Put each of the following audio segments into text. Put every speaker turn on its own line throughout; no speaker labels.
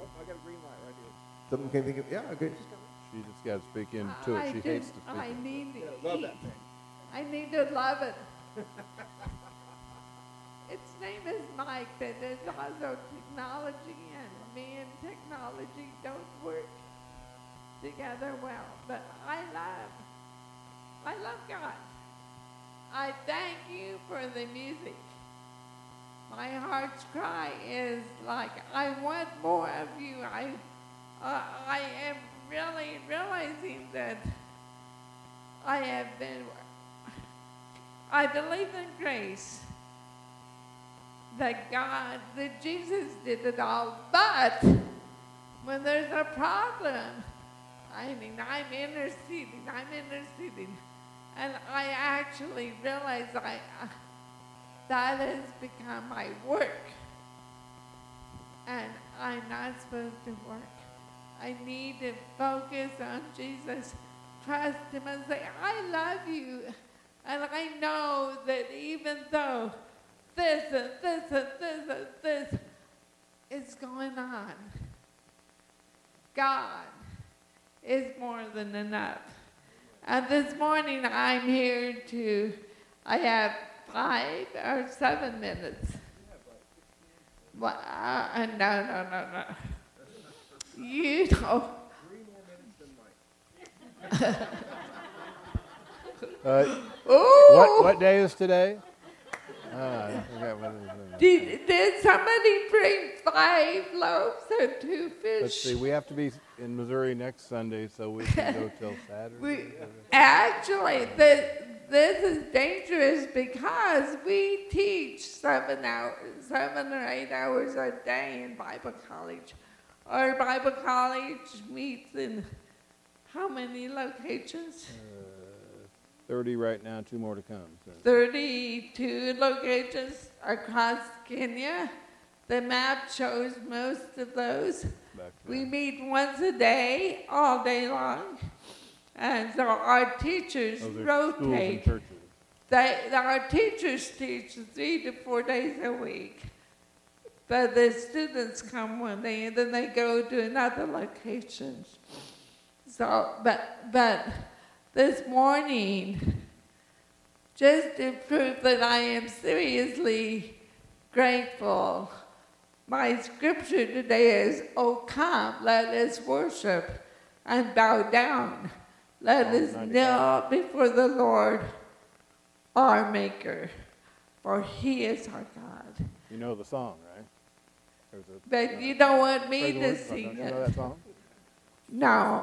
I got a green light right here.
Something can think of, yeah, okay.
She just got to speak into it. She hates to speak.
I need to
Love
eat.
that thing.
I need to love it. Its name is Mike, but there's also technology, and me and technology don't work together well. But I love God. I thank you for the music. My heart's cry is like, I want more of you. I am really realizing that I believe in grace, that God, that Jesus did it all, but when there's a problem, I'm interceding, and I actually realize that has become my work, and I'm not supposed to work. I need to focus on Jesus, trust him, and say, I love you. And I know that even though this and this and this and this is going on, God is more than enough. And this morning I have 5 or 7 minutes. Well, no. You know.
3 more minutes than Mike.
What day is today? I forgot what it is.
Did somebody bring 5 loaves and 2 fish?
Let's see. We have to be in Missouri next Sunday, so we can go till Saturday.
Actually, this is dangerous because we teach 7 or 8 hours a day in Bible college. Our Bible college meets in how many locations?
30 right now, 2 more to come. So.
32 locations across Kenya. The map shows most of those. We meet once a day, all day long. And so our teachers rotate. Our teachers teach 3 to 4 days a week. But the students come one day and then they go to another location. So, but this morning, just to prove that I am seriously grateful, my scripture today is, "Oh, come, let us worship and bow down. Let us kneel before the Lord, our Maker, for He is our God."
You know the song, right?
But you don't want me to sing
Don't you
it.
know that song?
No,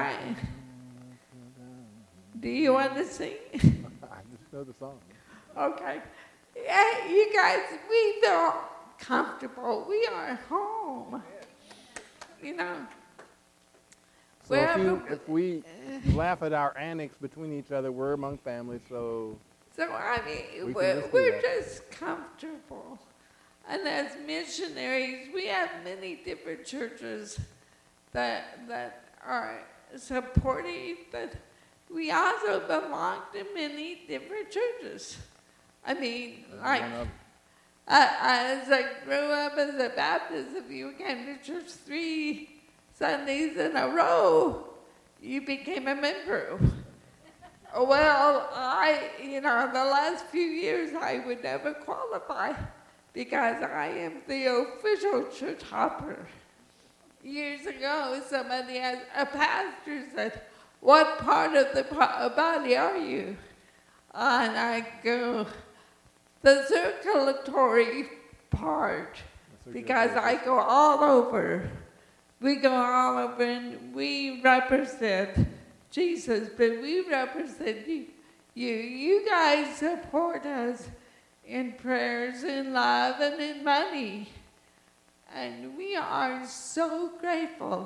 do you want to sing?
I just know the song.
Okay. Yeah, you guys, we feel comfortable. We are home. You know.
So if we laugh at our antics between each other, we're among family, so...
So, I mean,
we're
we're just comfortable. And as missionaries, we have many different churches that are supportive, but we also belong to many different churches. I mean, like, as I grew up as a Baptist, if you came to church 3 Sundays in a row, you became a member. Well, the last few years I would never qualify because I am the official church hopper. Years ago, a pastor said, "What part of the body are you?" And I go, "The circulatory part," because I go all over. We go all over and we represent Jesus, but we represent you. You guys support us in prayers, in love, and in money. And we are so grateful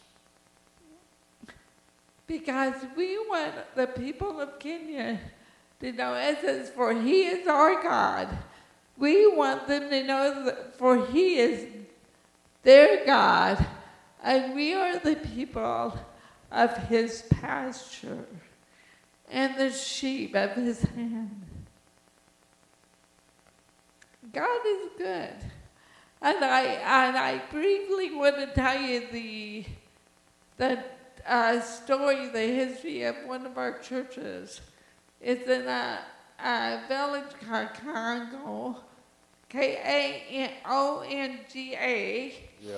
because we want the people of Kenya to know, it says, "For He is our God." We want them to know that for He is their God, and we are the people of His pasture and the sheep of His hand. God is good. And I briefly want to tell you the story, the history of one of our churches. It's in a village called Congo, Kaonga.
Yeah.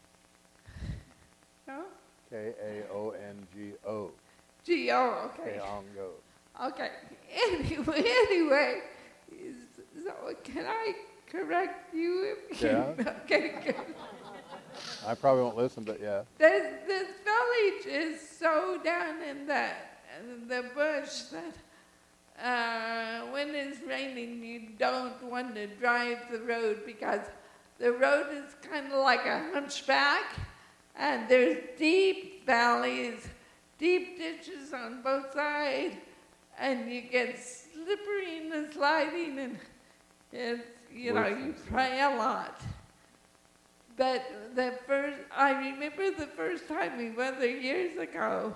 No?
Kaongo.
G-O, okay.
Kaongo.
Okay. Anyway, so can I correct you? If
Yeah.
Okay, good.
I probably won't listen, but yeah.
This village is so down in the bush that when it's raining, you don't want to drive the road because the road is kind of like a hunchback, and there's deep valleys, deep ditches on both sides, and you get slippery and sliding, and it's, you pray a lot. But I remember the first time we went there years ago,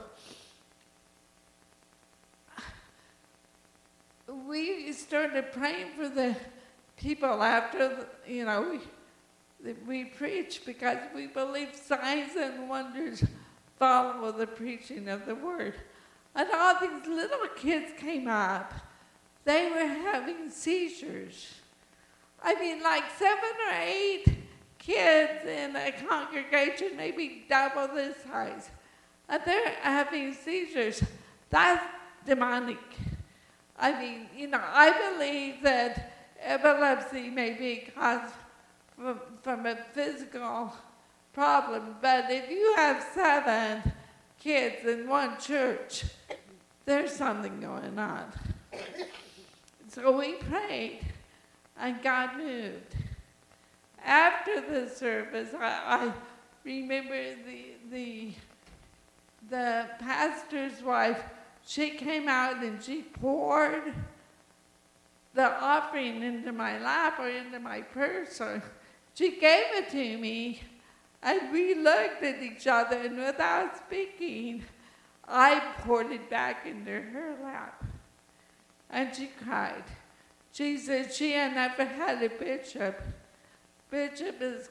we started praying for the people after, we preached because we believe signs and wonders follow the preaching of the word. And all these little kids came up. They were having seizures. I mean, like 7 or 8 kids in a congregation, maybe double this size, and they're having seizures. That's demonic. I mean, I believe that epilepsy may be caused from a physical problem, but if you have 7 kids in one church, there's something going on. So we prayed, and God moved. After the service, I remember the pastor's wife. She came out and she poured the offering into my lap or into my purse, or she gave it to me, and we looked at each other, and without speaking, I poured it back into her lap, and she cried. She said she had never had a bishop. Bishop is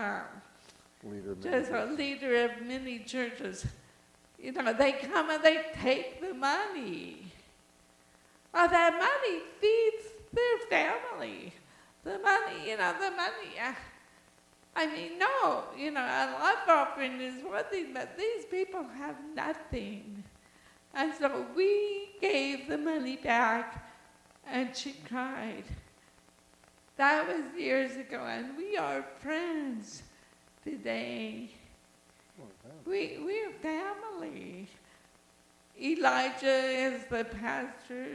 just a leader of many churches. They come and they take the money. Well, that money feeds their family. The money, I mean, no, a love offering is one thing, but these people have nothing. And so we gave the money back, and she cried. That was years ago, and we are friends today. We're family. Elijah is the pastor,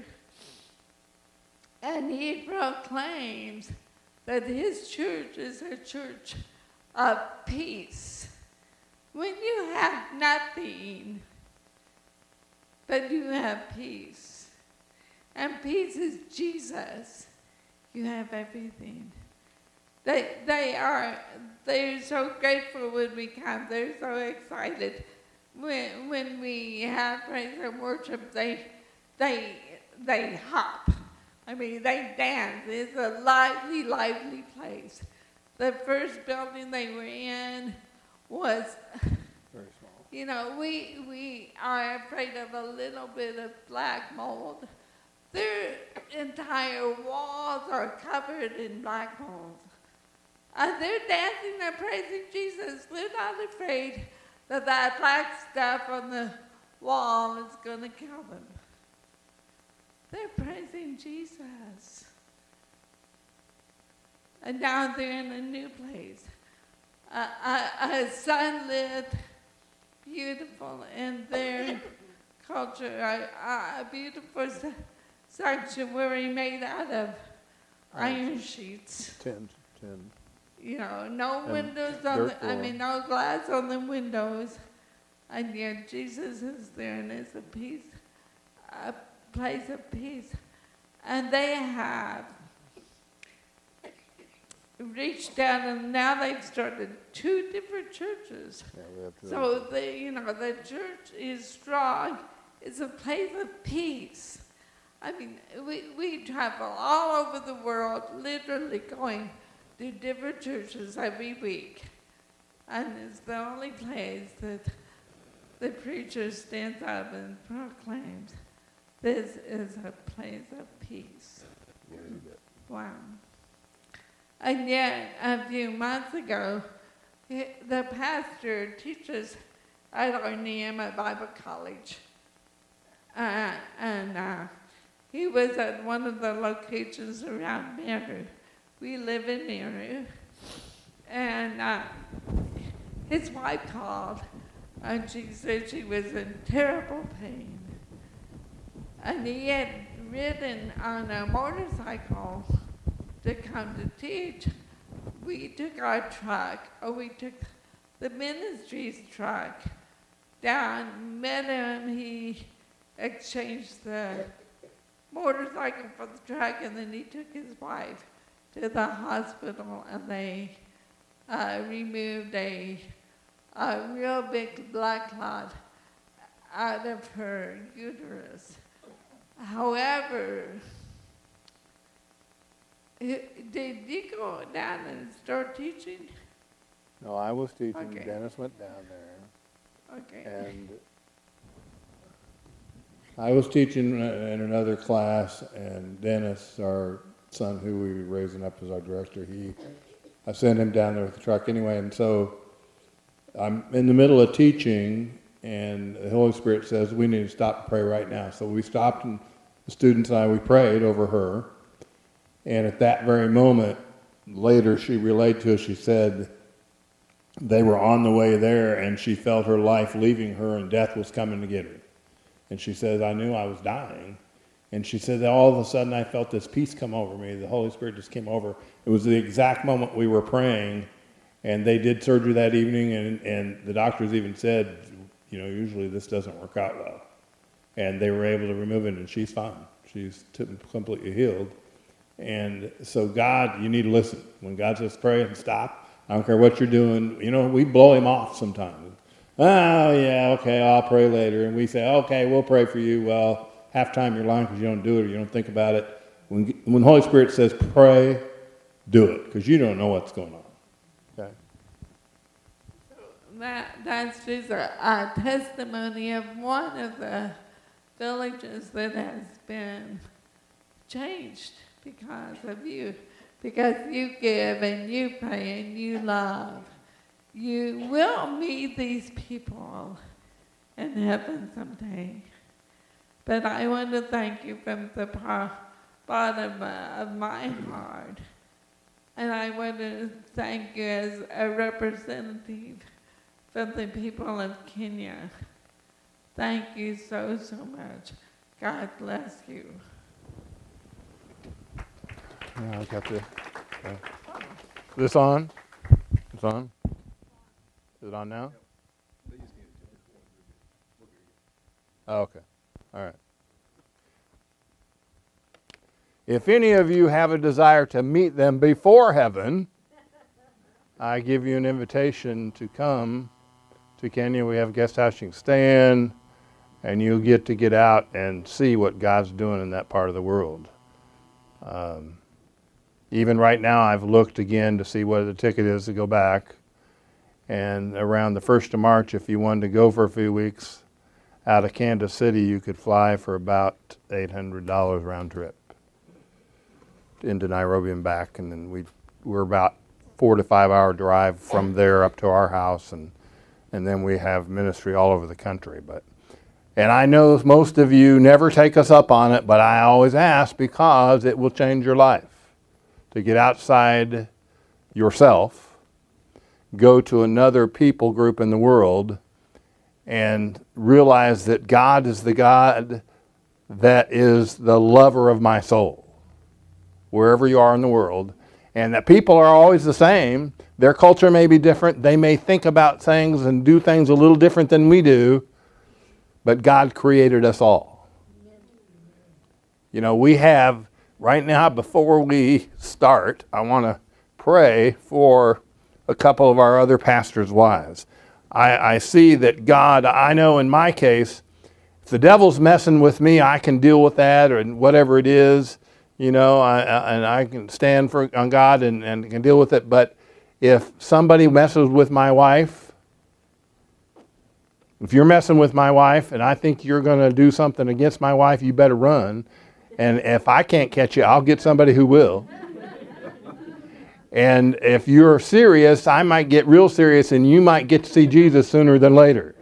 and he proclaims that his church is a church of peace. When you have nothing, but you have peace, and peace is Jesus, you have everything. They're so grateful when we come. They're so excited when we have praise and worship. They hop. I mean, they dance. It's a lively place. The first building they were in was
Very small.
We are afraid of a little bit of black mold. Their entire walls are covered in black mold. And they're dancing and praising Jesus. They're not afraid that black stuff on the wall is going to kill them. They're praising Jesus. And now they're in a new place. A sunlit, beautiful in their culture, a beautiful sanctuary made out of iron sheets.
Tin.
No windows no glass on the windows. And yet Jesus is there, and it's a place of peace. And they have reached down, and now they've started 2 different churches.
Yeah, we have to.
So the church is strong. It's a place of peace. I mean, we travel all over the world, literally going do different churches every week. And it's the only place that the preacher stands up and proclaims, this is a place of peace. Wow. And yet, a few months ago, the pastor teaches at our Nehemiah Bible College. He was at one of the locations around Meru. We live in Meru. And his wife called, and she said she was in terrible pain. And he had ridden on a motorcycle to come to teach. We took our truck, or we took the ministry's truck down, met him, he exchanged the motorcycle for the truck, and then he took his wife to the hospital, and they removed a real big blood clot out of her uterus. However, did you go down and start teaching?
No, I was teaching.
Okay.
Dennis went down there.
Okay.
And I was teaching in another class, and Dennis, our son, who we were raising up as our director, I sent him down there with the truck anyway. And so I'm in the middle of teaching, and the Holy Spirit says, we need to stop and pray right now. So we stopped, and the students and we prayed over her. And at that very moment, later she relayed to us, she said they were on the way there, and she felt her life leaving her, and death was coming to get her. And she says, I knew I was dying. And she said, all of a sudden I felt this peace come over me. The Holy Spirit just came over. It was the exact moment we were praying, and they did surgery that evening, and the doctors even said, usually this doesn't work out well. And they were able to remove it, and she's fine. She's completely healed. And so God, you need to listen. When God says pray and stop, I don't care what you're doing. We blow him off sometimes. Oh, yeah, okay, I'll pray later. And we say, okay, we'll pray for you. Well, half the time you're lying because you don't do it or you don't think about it. When the Holy Spirit says pray, do it, because you don't know what's going on. Okay?
That's just a testimony of one of the villages that has been changed because of you. Because you give and you pray and you love. You will meet these people in heaven someday. But I want to thank you from the bottom of my heart. And I want to thank you as a representative from the people of Kenya. Thank you so, so much. God bless you.
Yeah, I got this on? It's on? Is it on now? Oh, okay. All right. If any of you have a desire to meet them before heaven, I give you an invitation to come to Kenya. We have a guest house you can stay in, and you'll get out and see what God's doing in that part of the world. Even right now, I've looked again to see what the ticket is to go back. And around the 1st of March, if you wanted to go for a few weeks out of Kansas City, you could fly for about $800 round trip into Nairobi and back. And then we're about 4 to 5 hour drive from there up to our house. And then we have ministry all over the country. And I know most of you never take us up on it, but I always ask because it will change your life. To get outside yourself, go to another people group in the world, and realize that God is the God that is the lover of my soul, wherever you are in the world, and that people are always the same. Their culture may be different. They may think about things and do things a little different than we do, but God created us all. We have... Right now, before we start, I want to pray for a couple of our other pastors' wives. I see that God, I know in my case, if the devil's messing with me, I can deal with that or whatever it is. and I can stand on God and can deal with it. But if somebody messes with my wife, if you're messing with my wife and I think you're going to do something against my wife, you better run. And if I can't catch you, I'll get somebody who will. And if you're serious, I might get real serious and you might get to see Jesus sooner than later.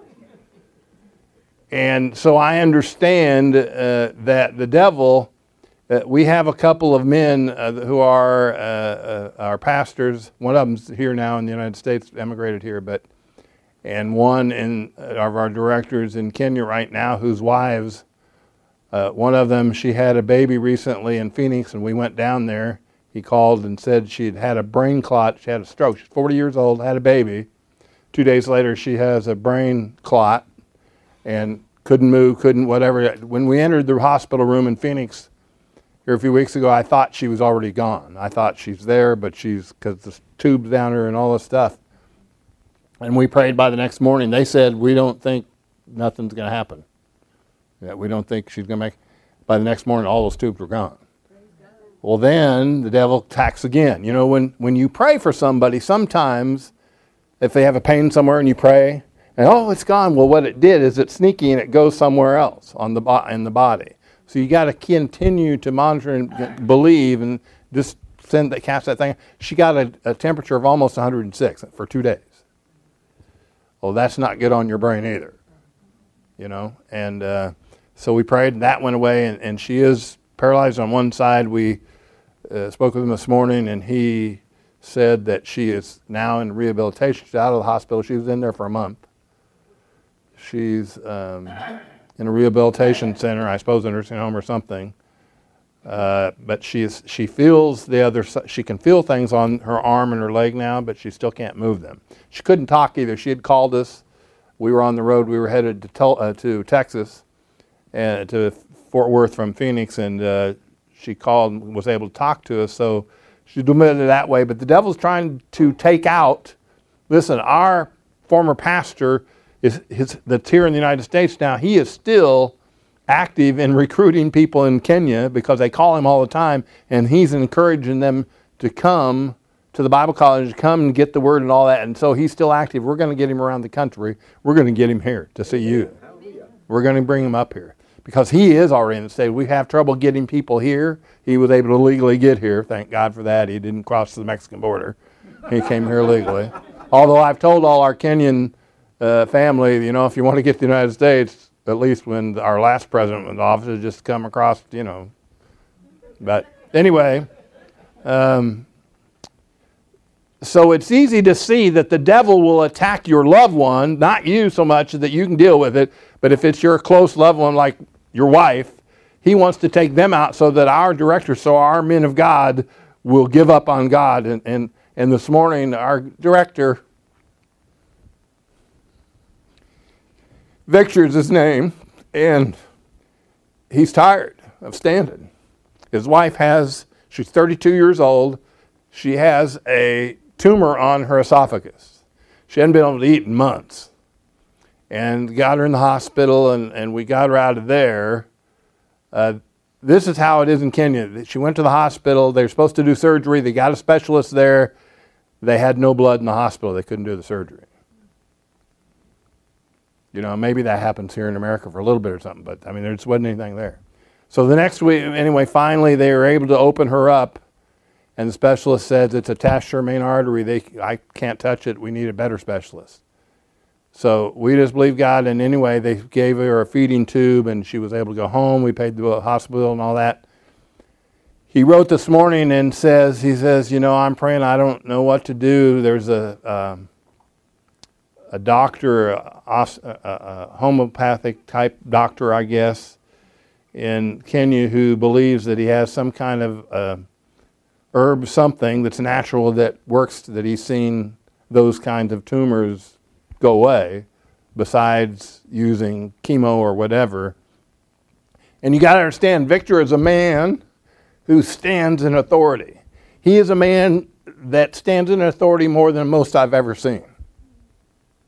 And so I understand that the devil, we have a couple of men who are our pastors. One of them's here now in the United States, emigrated here, and one of our directors in Kenya right now, whose wives, one of them, she had a baby recently in Phoenix, and we went down there. He called and said she'd had a brain clot. She had a stroke. She's 40 years old, had a baby. 2 days later, she has a brain clot and couldn't move, whatever. When we entered the hospital room in Phoenix here a few weeks ago, I thought she was already gone. I thought she's there, but because the tube's down her and all this stuff. And we prayed by the next morning. They said, we don't think nothing's going to happen. Yeah, we don't think she's going to make it. By the next morning, all those tubes were gone. Well, then the devil attacks again. When you pray for somebody, sometimes if they have a pain somewhere and you pray, and it's gone. Well, what it did is it's sneaky and it goes somewhere else in the body. So you got to continue to monitor and believe and just cast that thing. She got a temperature of almost 106 for 2 days. Well, that's not good on your brain either, And so we prayed, and that went away, and she is paralyzed on one side. We spoke with him this morning, and he said that she is now in rehabilitation. She's out of the hospital. She was in there for a month. She's in a rehabilitation center, I suppose a nursing home or something. But she feels she can feel things on her arm and her leg now, but she still can't move them. She couldn't talk either. She had called us. We were on the road. We were headed to Texas, and to Fort Worth from Phoenix, and she called and was able to talk to us. So she's doing it that way. But the devil's trying to take out. Listen, our former pastor that's here in the United States now. He is still active in recruiting people in Kenya because they call him all the time, and he's encouraging them to come to the Bible college, come and get the word and all that. And so he's still active. We're going to get him around the country. We're going to get him here to see you. We're going to bring him up here because he is already in the state. We have trouble getting people here. He was able to legally get here. Thank God for that. He didn't cross the Mexican border. He came here legally. Although I've told all our Kenyan family, if you want to get to the United States, at least when our last president was in office, just come across, But anyway, so it's easy to see that the devil will attack your loved one, not you so much that you can deal with it, but if it's your close loved one like your wife, he wants to take them out so that our men of God will give up on God. And this morning, our director, Victor is his name, and he's tired of standing. His wife she's 32 years old. She has a tumor on her esophagus. She hadn't been able to eat in months. And got her in the hospital, and we got her out of there. This is how it is in Kenya. She went to the hospital. They were supposed to do surgery. They got a specialist there. They had no blood in the hospital. They couldn't do the surgery. Maybe that happens here in America for a little bit or something, but there just wasn't anything there. So the next week, anyway, finally they were able to open her up, and the specialist says it's attached to her main artery. I can't touch it. We need a better specialist. So we just believe God, and anyway, they gave her a feeding tube, and she was able to go home. We paid the hospital and all that. He wrote this morning and he says, I'm praying, I don't know what to do. There's a doctor, a homeopathic type doctor, I guess, in Kenya who believes that he has some kind of herb, something that's natural that works, that he's seen those kinds of tumors go away besides using chemo or whatever. And you got to understand, Victor is a man who stands in authority. He is a man that stands in authority more than most I've ever seen.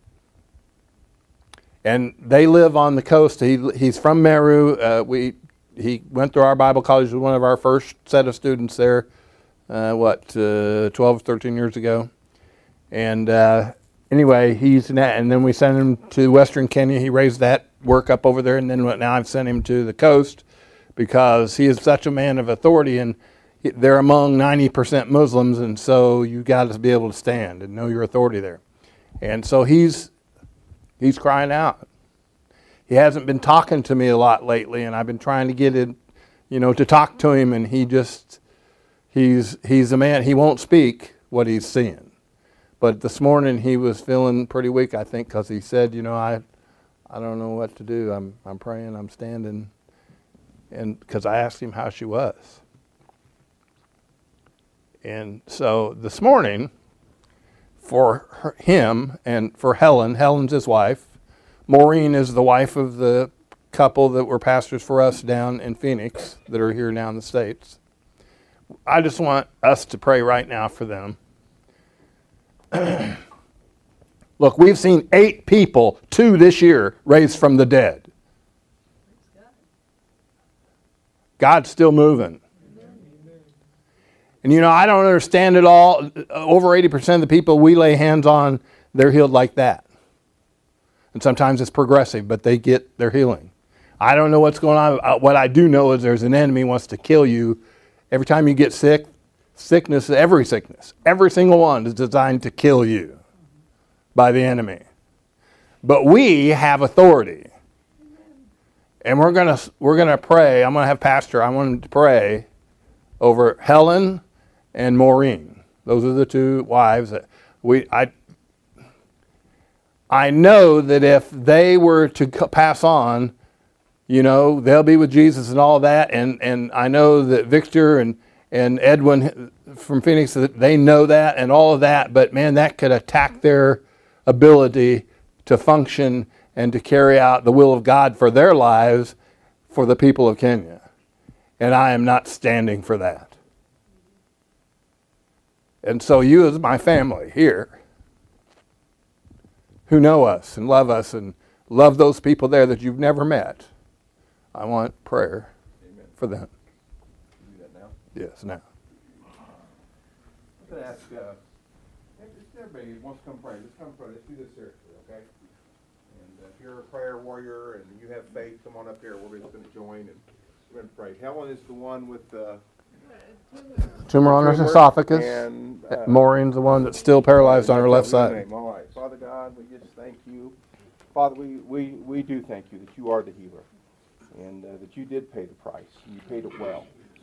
And they live on the coast. He's from Meru. he went through our Bible college, was one of our first set of students there, 12, 13 years ago. And anyway, and then we sent him to Western Kenya. He raised that work up over there, and then now I've sent him to the coast because he is such a man of authority, and they're among 90% Muslims, and so you got to be able to stand and know your authority there. And so he's crying out. He hasn't been talking to me a lot lately, and I've been trying to get it, to talk to him, and he's a man. He won't speak what he's seeing. But this morning he was feeling pretty weak, I think, because he said, I don't know what to do. I'm praying, I'm standing, and because I asked him how she was. And so this morning, for him and for Helen's his wife. Maureen is the wife of the couple that were pastors for us down in Phoenix that are here now in the States. I just want us to pray right now for them. Look, we've seen 8 people, 2 this year, raised from the dead. God's still moving. And I don't understand it all. Over 80% of the people we lay hands on, they're healed like that. And sometimes it's progressive, but they get their healing. I don't know what's going on. What I do know is there's an enemy who wants to kill you. Every time you get sick, every single one is designed to kill you by the enemy. But we have authority. And we're gonna pray. I'm gonna have Pastor, I want him to pray over Helen and Maureen. Those are the 2 wives that I know that if they were to pass on, they'll be with Jesus and all that. And I know that Victor and Edwin from Phoenix, they know that and all of that. But man, that could attack their ability to function and to carry out the will of God for their lives for the people of Kenya. And I am not standing for that. And so you as my family here, who know us and love those people there that you've never met, I want prayer for them.
Do that now?
Yes, now.
I'm going to ask, everybody who wants to come pray, just come pray. Let's do this seriously, okay? And if you're a prayer warrior and you have faith, come on up here. We're just going to join and we're going to pray. Helen is the one with the
tumor on her esophagus.
And
Maureen's the one that's still paralyzed on her left side.
All right. Father God, we just thank you. Father, we do thank you that you are the healer and that you did pay the price. You paid it well.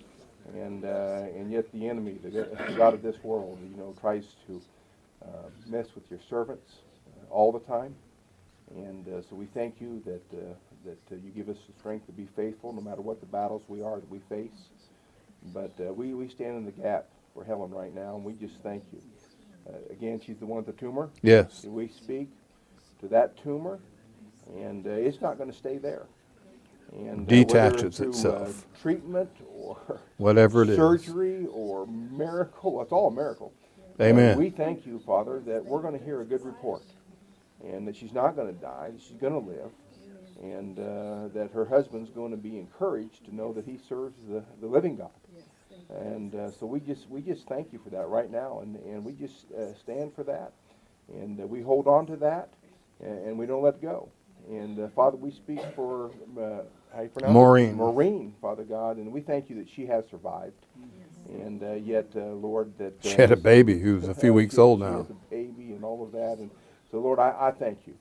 And yet the enemy, the God of this world, tries to mess with your servants all the time. And so we thank you that you give us the strength to be faithful no matter what the battles that we face. But we stand in the gap for Helen right now, and we just thank you. Again, she's the one with the tumor.
Yes.
We speak to that tumor, and it's not going to stay there. And
detaches
through,
itself.
Treatment or
whatever it is.
Surgery or miracle. It's all a miracle.
Amen.
We thank you, Father, that we're going to hear a good report, and that she's not going to die, that she's going to live, and that her husband's going to be encouraged to know that he serves the living God. And so we just thank you for that right now, and we just stand for that, and we hold on to that, and we don't let go. And Father, we speak for how you pronounce
Maureen.
it? Maureen, Father God, and we thank you that she has survived, and yet, Lord, that
She had a baby who's a few weeks old
she
now.
has a baby and all of that, and so Lord, I thank you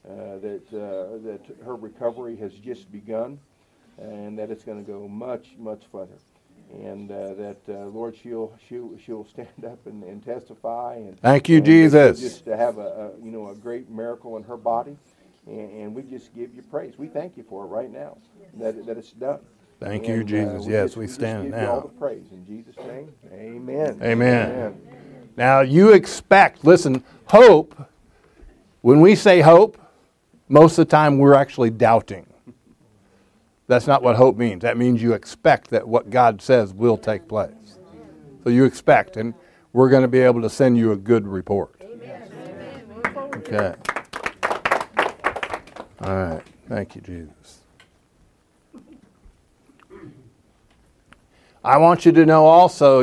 that her recovery has just begun, and that it's going to go much, much further. And that Lord, she'll stand up and testify. And
thank you,
and
Jesus.
Just to have a great miracle in her body, and we just give you praise. We thank you for it right now that it's done.
Thank you, Jesus. Yes, we stand
give you all the
now.
praise in Jesus' name. Amen.
Amen. Now you expect. Listen, hope. When we say hope, most of the time we're actually doubting. That's not what hope means. That means you expect that what God says will take place. So you expect, and we're going to be able to send you a good report. Okay. All right. Thank you, Jesus. I want you to know also,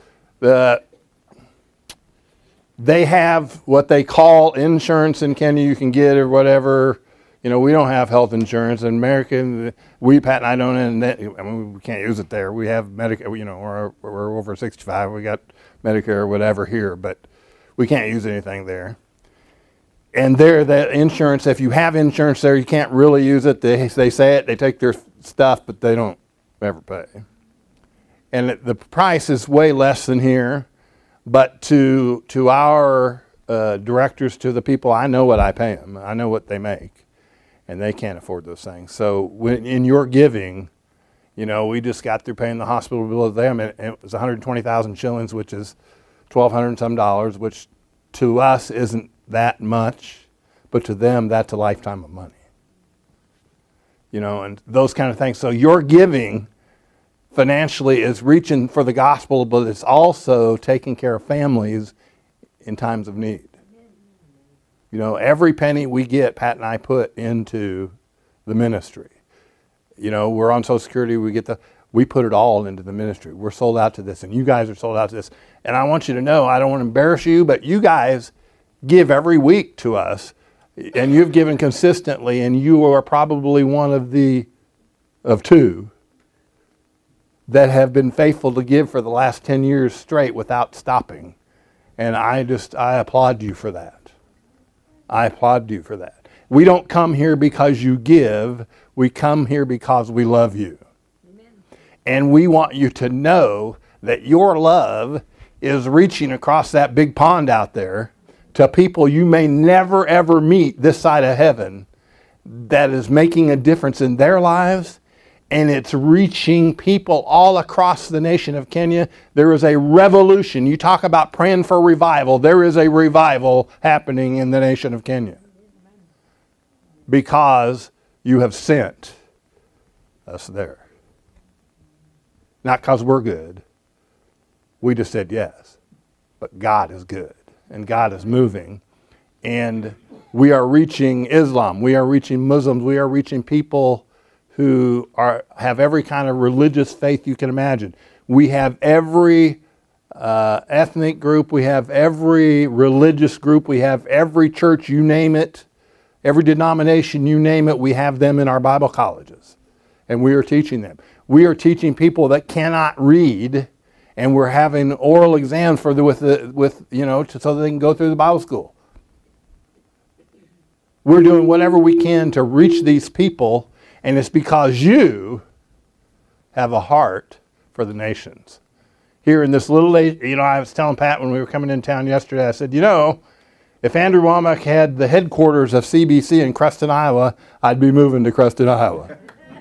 they have what they call insurance in Kenya you can get or whatever. We don't have health insurance in America. Pat and I don't, and we can't use it there. We have Medicare, we're over 65. We got Medicare or whatever here, but we can't use anything there. And there, that insurance, if you have insurance there, you can't really use it. They say it, they take their stuff, but they don't ever pay. And the price is way less than here. But to our directors, to the people, I know what I pay them. I know what they make. And they can't afford those things. So in your giving, we just got through paying the hospital bill of them. And it was 120,000 shillings, which is $1,200 and some dollars, which to us isn't that much. But to them, that's a lifetime of money. And those kind of things. So your giving financially is reaching for the gospel, but it's also taking care of families in times of need. Every penny we get, Pat and I put into the ministry. We're on Social Security, we put it all into the ministry. We're sold out to this, and you guys are sold out to this. And I want you to know, I don't want to embarrass you, but you guys give every week to us, and you've given consistently, and you are probably one of two that have been faithful to give for the last 10 years straight without stopping. And I applaud you for that. I applaud you for that. We don't come here because you give. We come here because we love you. Amen. And we want you to know that your love is reaching across that big pond out there to people you may never ever meet this side of heaven, that is making a difference in their lives. And it's reaching people all across the nation of Kenya. There is a revolution. You talk about praying for revival. There is a revival happening in the nation of Kenya. Because you have sent us there. Not because we're good. We just said yes. But God is good. And God is moving. And we are reaching Islam. We are reaching Muslims. We are reaching people who have every kind of religious faith you can imagine. We have every ethnic group. We have every religious group. We have every church, you name it. Every denomination, you name it, we have them in our Bible colleges. And we are teaching them. We are teaching people that cannot read, and we're having oral exams so they can go through the Bible school. We're doing whatever we can to reach these people. And it's because you have a heart for the nations. Here in this little, I was telling Pat when we were coming in town yesterday, I said, if Andrew Wommack had the headquarters of CBC in Creston, Iowa, I'd be moving to Creston, Iowa.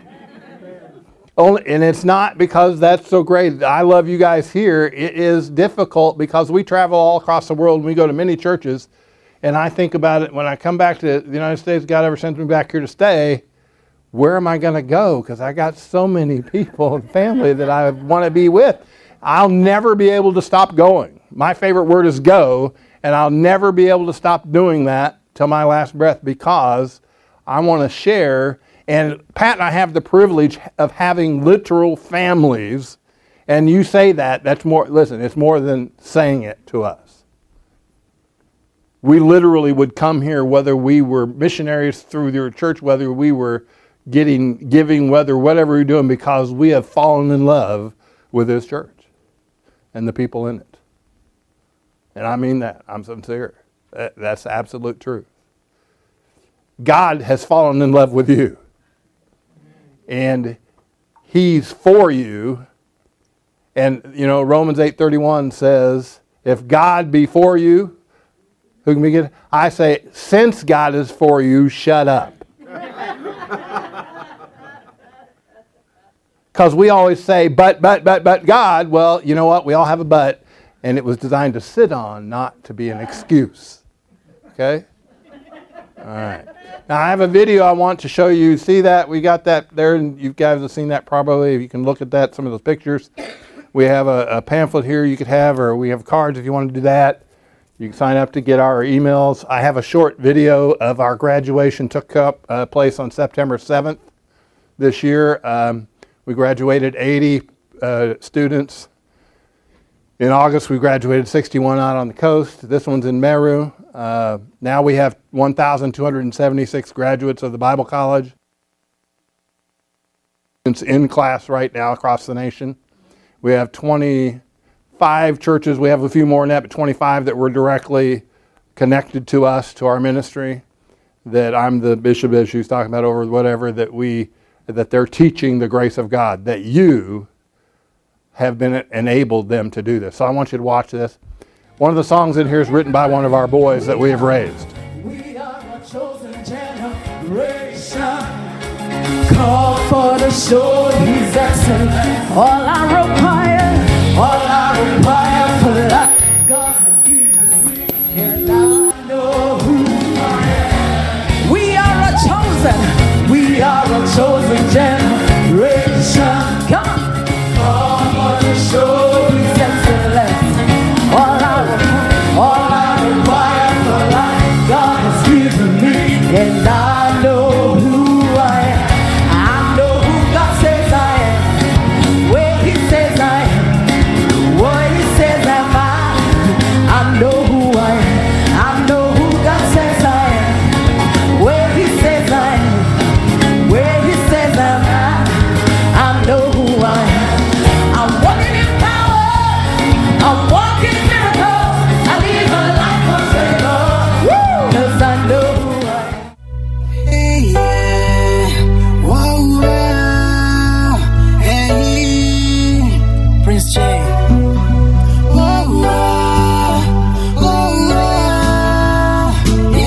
And it's not because that's so great. I love you guys here. It is difficult because we travel all across the world and we go to many churches. And I think about it when I come back to the United States, God ever sent me back here to stay. Where am I going to go? Because I got so many people and family that I want to be with. I'll never be able to stop going. My favorite word is go, and I'll never be able to stop doing that till my last breath because I want to share. And Pat and I have the privilege of having literal families, and you say that's more, listen, it's more than saying it to us. We literally would come here whether we were missionaries through your church, whether we were giving, whatever we're doing, because we have fallen in love with this church and the people in it. And I mean that. I'm sincere. That's the absolute truth. God has fallen in love with you. And He's for you. And, Romans 8:31 says, if God be for you, who can be against? I say, since God is for you, shut up. Because we always say, but God. Well, you know what? We all have a but. And it was designed to sit on, not to be an excuse. Okay? All right. Now, I have a video I want to show you. See that? We got that there, and you guys have seen that probably. You can look at that, some of those pictures. We have a pamphlet here you could have, or we have cards if you want to do that. You can sign up to get our emails. I have a short video of our graduation took place on September 7th this year. We graduated 80 students. In August, we graduated 61 out on the coast. This one's in Meru. Now we have 1,276 graduates of the Bible College. It's in class right now across the nation. We have 25 churches. We have a few more than that, but 25 that were directly connected to us, to our ministry, that I'm the bishop, as she was talking about, over whatever, that they're teaching the grace of God, that you have been enabled them to do this. So I want you to watch this. One of the songs in here is written by one of our boys that we have raised.
We are a chosen generation, called for to show His excellence. All I require for life, God has given me, and I know who I am. We are a chosen generation, God. To show His excellence. All I require for life, God has given me, and I know who I am. I know who God says I am, where He says I am, what He says am I know who I am. I know who God says I am, where He says I am, where He says am I know who I am. I'm walking in power, I'm walking in miracles, I live a life of favor, 'cause I know who I am.
Hey, yeah. Whoa, wow. Hey, Prince J. Whoa, wow. Whoa, wow.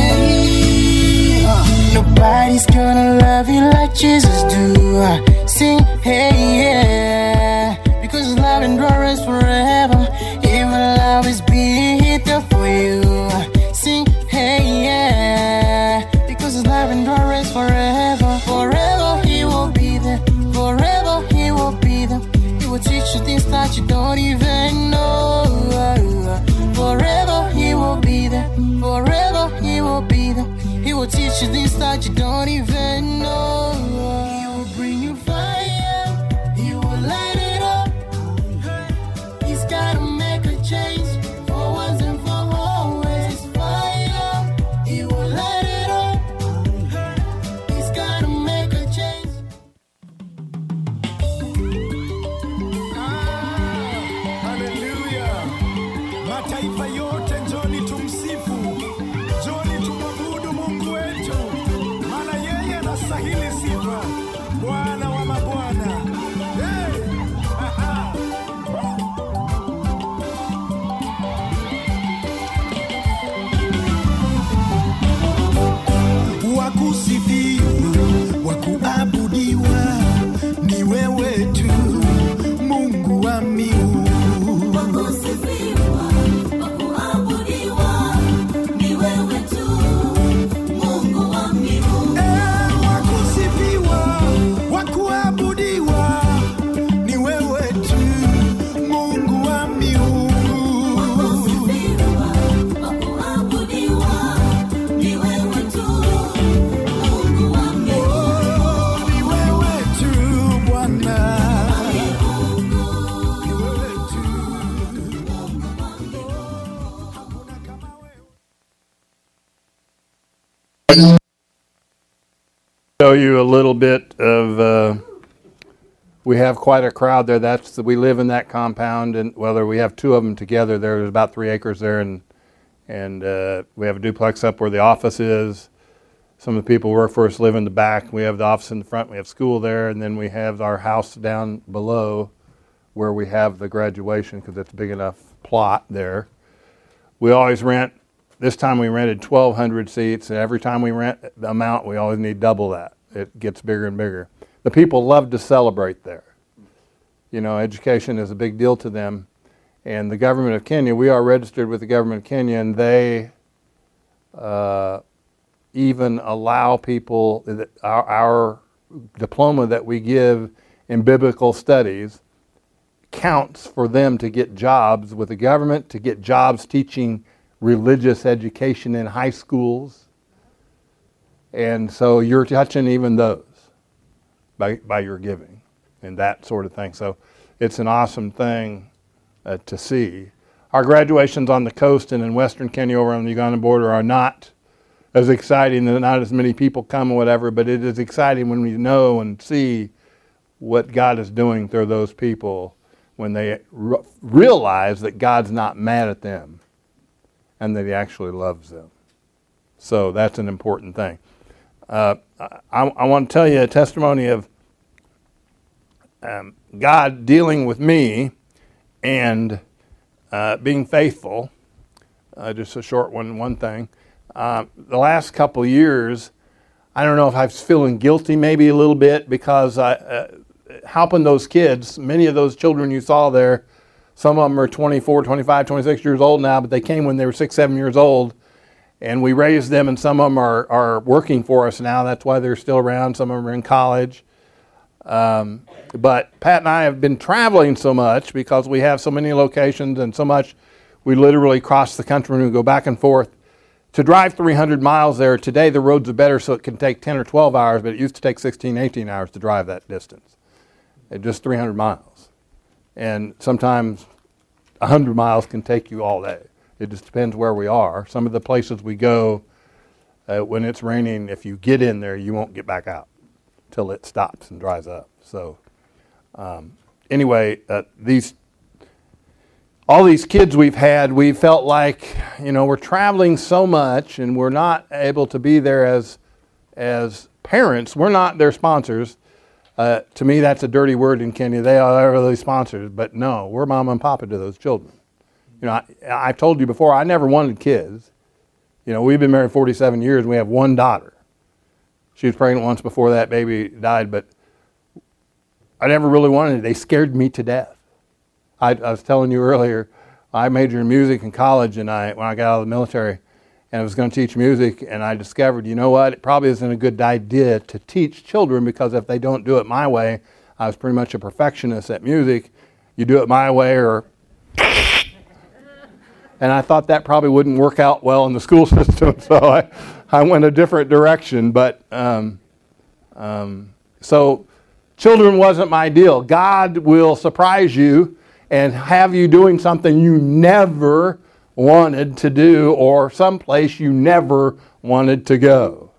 Yeah. Nobody's gonna love you like Jesus do. Sing, hey, yeah. Because love endures forever. He will always be there for you. Sing, hey, yeah. Because love endures forever. Forever He will be there. Forever He will be there. He will teach you things that you don't even know. Forever He will be there. Forever He will be there. He will teach you things that you don't even know. He will bring you fire. He will light it up. He's gotta make a change for once and for always. Fire, He will light it up. He's gotta make a change.
Haleluya. Mataifa yote njoni tumsifu. Njoni tumwabudu Mungu wetu. Maana yeye anastahili sifa. Bwana wa mabwana. Hey! Wakusifiwa, wakuabudiwa ni wewe tu, Mungu wa miungu.
Wakusifiwa, wakuabudiwa ni wewe tu, Mungu wa miungu.
Wakusifiwa, wakuabudiwa ni wewe tu, Mungu wa miungu.
Wakusifiwa, wakuabudiwa ni wewe tu, Mungu wa miungu.
Ni wewe tu Bwana. Ni wewe tu. Hakuna kama wewe.
Show you a little bit of, we have quite a crowd there. We live in that compound, and whether we have two of them together, there's about 3 acres there, and we have a duplex up where the office is. Some of the people who work for us live in the back. We have the office in the front. We have school there, and then we have our house down below where we have the graduation because it's a big enough plot there. We always rent. This time we rented 1,200 seats, and every time we rent the amount, we always need double that. It gets bigger and bigger. The people love to celebrate there. You know, education is a big deal to them. And the government of Kenya, we are registered with the government of Kenya, and they even allow people, our diploma that we give in biblical studies counts for them to get jobs with the government, to get jobs teaching religious education in high schools. And so you're touching even those by your giving and that sort of thing. So it's an awesome thing to see. Our graduations on the coast and in western Kenya over on the Ugandan border are not as exciting, and not as many people come or whatever, but it is exciting when we know and see what God is doing through those people when they realize that God's not mad at them and that he actually loves them. So that's an important thing. I want to tell you a testimony of God dealing with me and being faithful. Just a short one thing. The last couple of years, I don't know if I was feeling guilty maybe a little bit because helping those kids, many of those children you saw there, some of them are 24, 25, 26 years old now, but they came when they were 6, 7 years old, and we raised them, and some of them are working for us now. That's why they're still around. Some of them are in college. But Pat and I have been traveling so much because we have so many locations and so much. We literally cross the country and we go back and forth. To drive 300 miles there, today the roads are better so it can take 10 or 12 hours, but it used to take 16, 18 hours to drive that distance. Just 300 miles. And sometimes 100 miles can take you all day. It just depends where we are. Some of the places we go, when it's raining, if you get in there, you won't get back out till it stops and dries up. So anyway, all these kids we've had, we felt like, we're traveling so much and we're not able to be there as parents. We're not their sponsors. To me, that's a dirty word in Kenya. They are really sponsors, but no, we're mama and papa to those children. I've told you before, I never wanted kids. We've been married 47 years and we have one daughter. She was pregnant once before that baby died, but I never really wanted it. They scared me to death. I was telling you earlier, I majored in music in college when I got out of the military, and I was going to teach music, and I discovered, it probably isn't a good idea to teach children, because if they don't do it my way, I was pretty much a perfectionist at music. You do it my way or... And I thought that probably wouldn't work out well in the school system, so I went a different direction. But so children wasn't my deal. God will surprise you and have you doing something you never wanted to do or someplace you never wanted to go.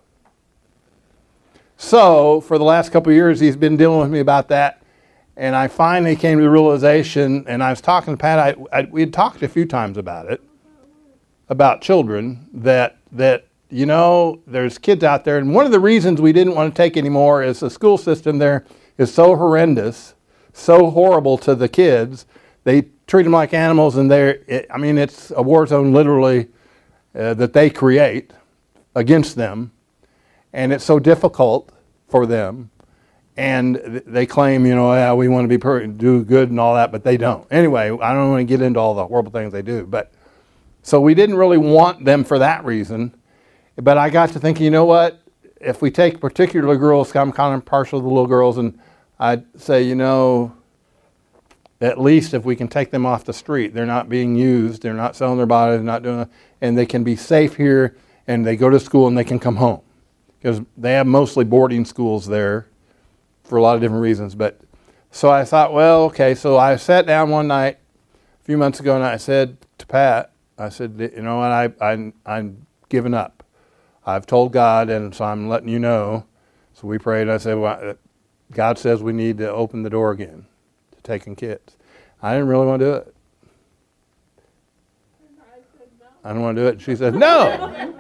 So for the last couple of years, he's been dealing with me about that. And I finally came to the realization, and I was talking to Pat, we had talked a few times about it, about children, that there's kids out there. And one of the reasons we didn't want to take anymore is the school system there is so horrendous, so horrible to the kids. They treat them like animals, and it's a war zone literally that they create against them. And it's so difficult for them. And they claim, we want to do good and all that, but they don't. Anyway, I don't want to get into all the horrible things they do. But so we didn't really want them for that reason. But I got to thinking, what? If we take particular girls, I'm kind of partial to the little girls, and I'd say, at least if we can take them off the street, they're not being used, they're not selling their bodies, they're not doing it, and they can be safe here, and they go to school and they can come home. Because they have mostly boarding schools there, for a lot of different reasons. But so I thought, well, okay. So I sat down one night a few months ago and I said to Pat, I said, what, I'm giving up. I've told God, and so I'm letting you know. So we prayed. I said, well, God says we need to open the door again to taking kids. I didn't really want to do it. I don't want to do it. And she said, no.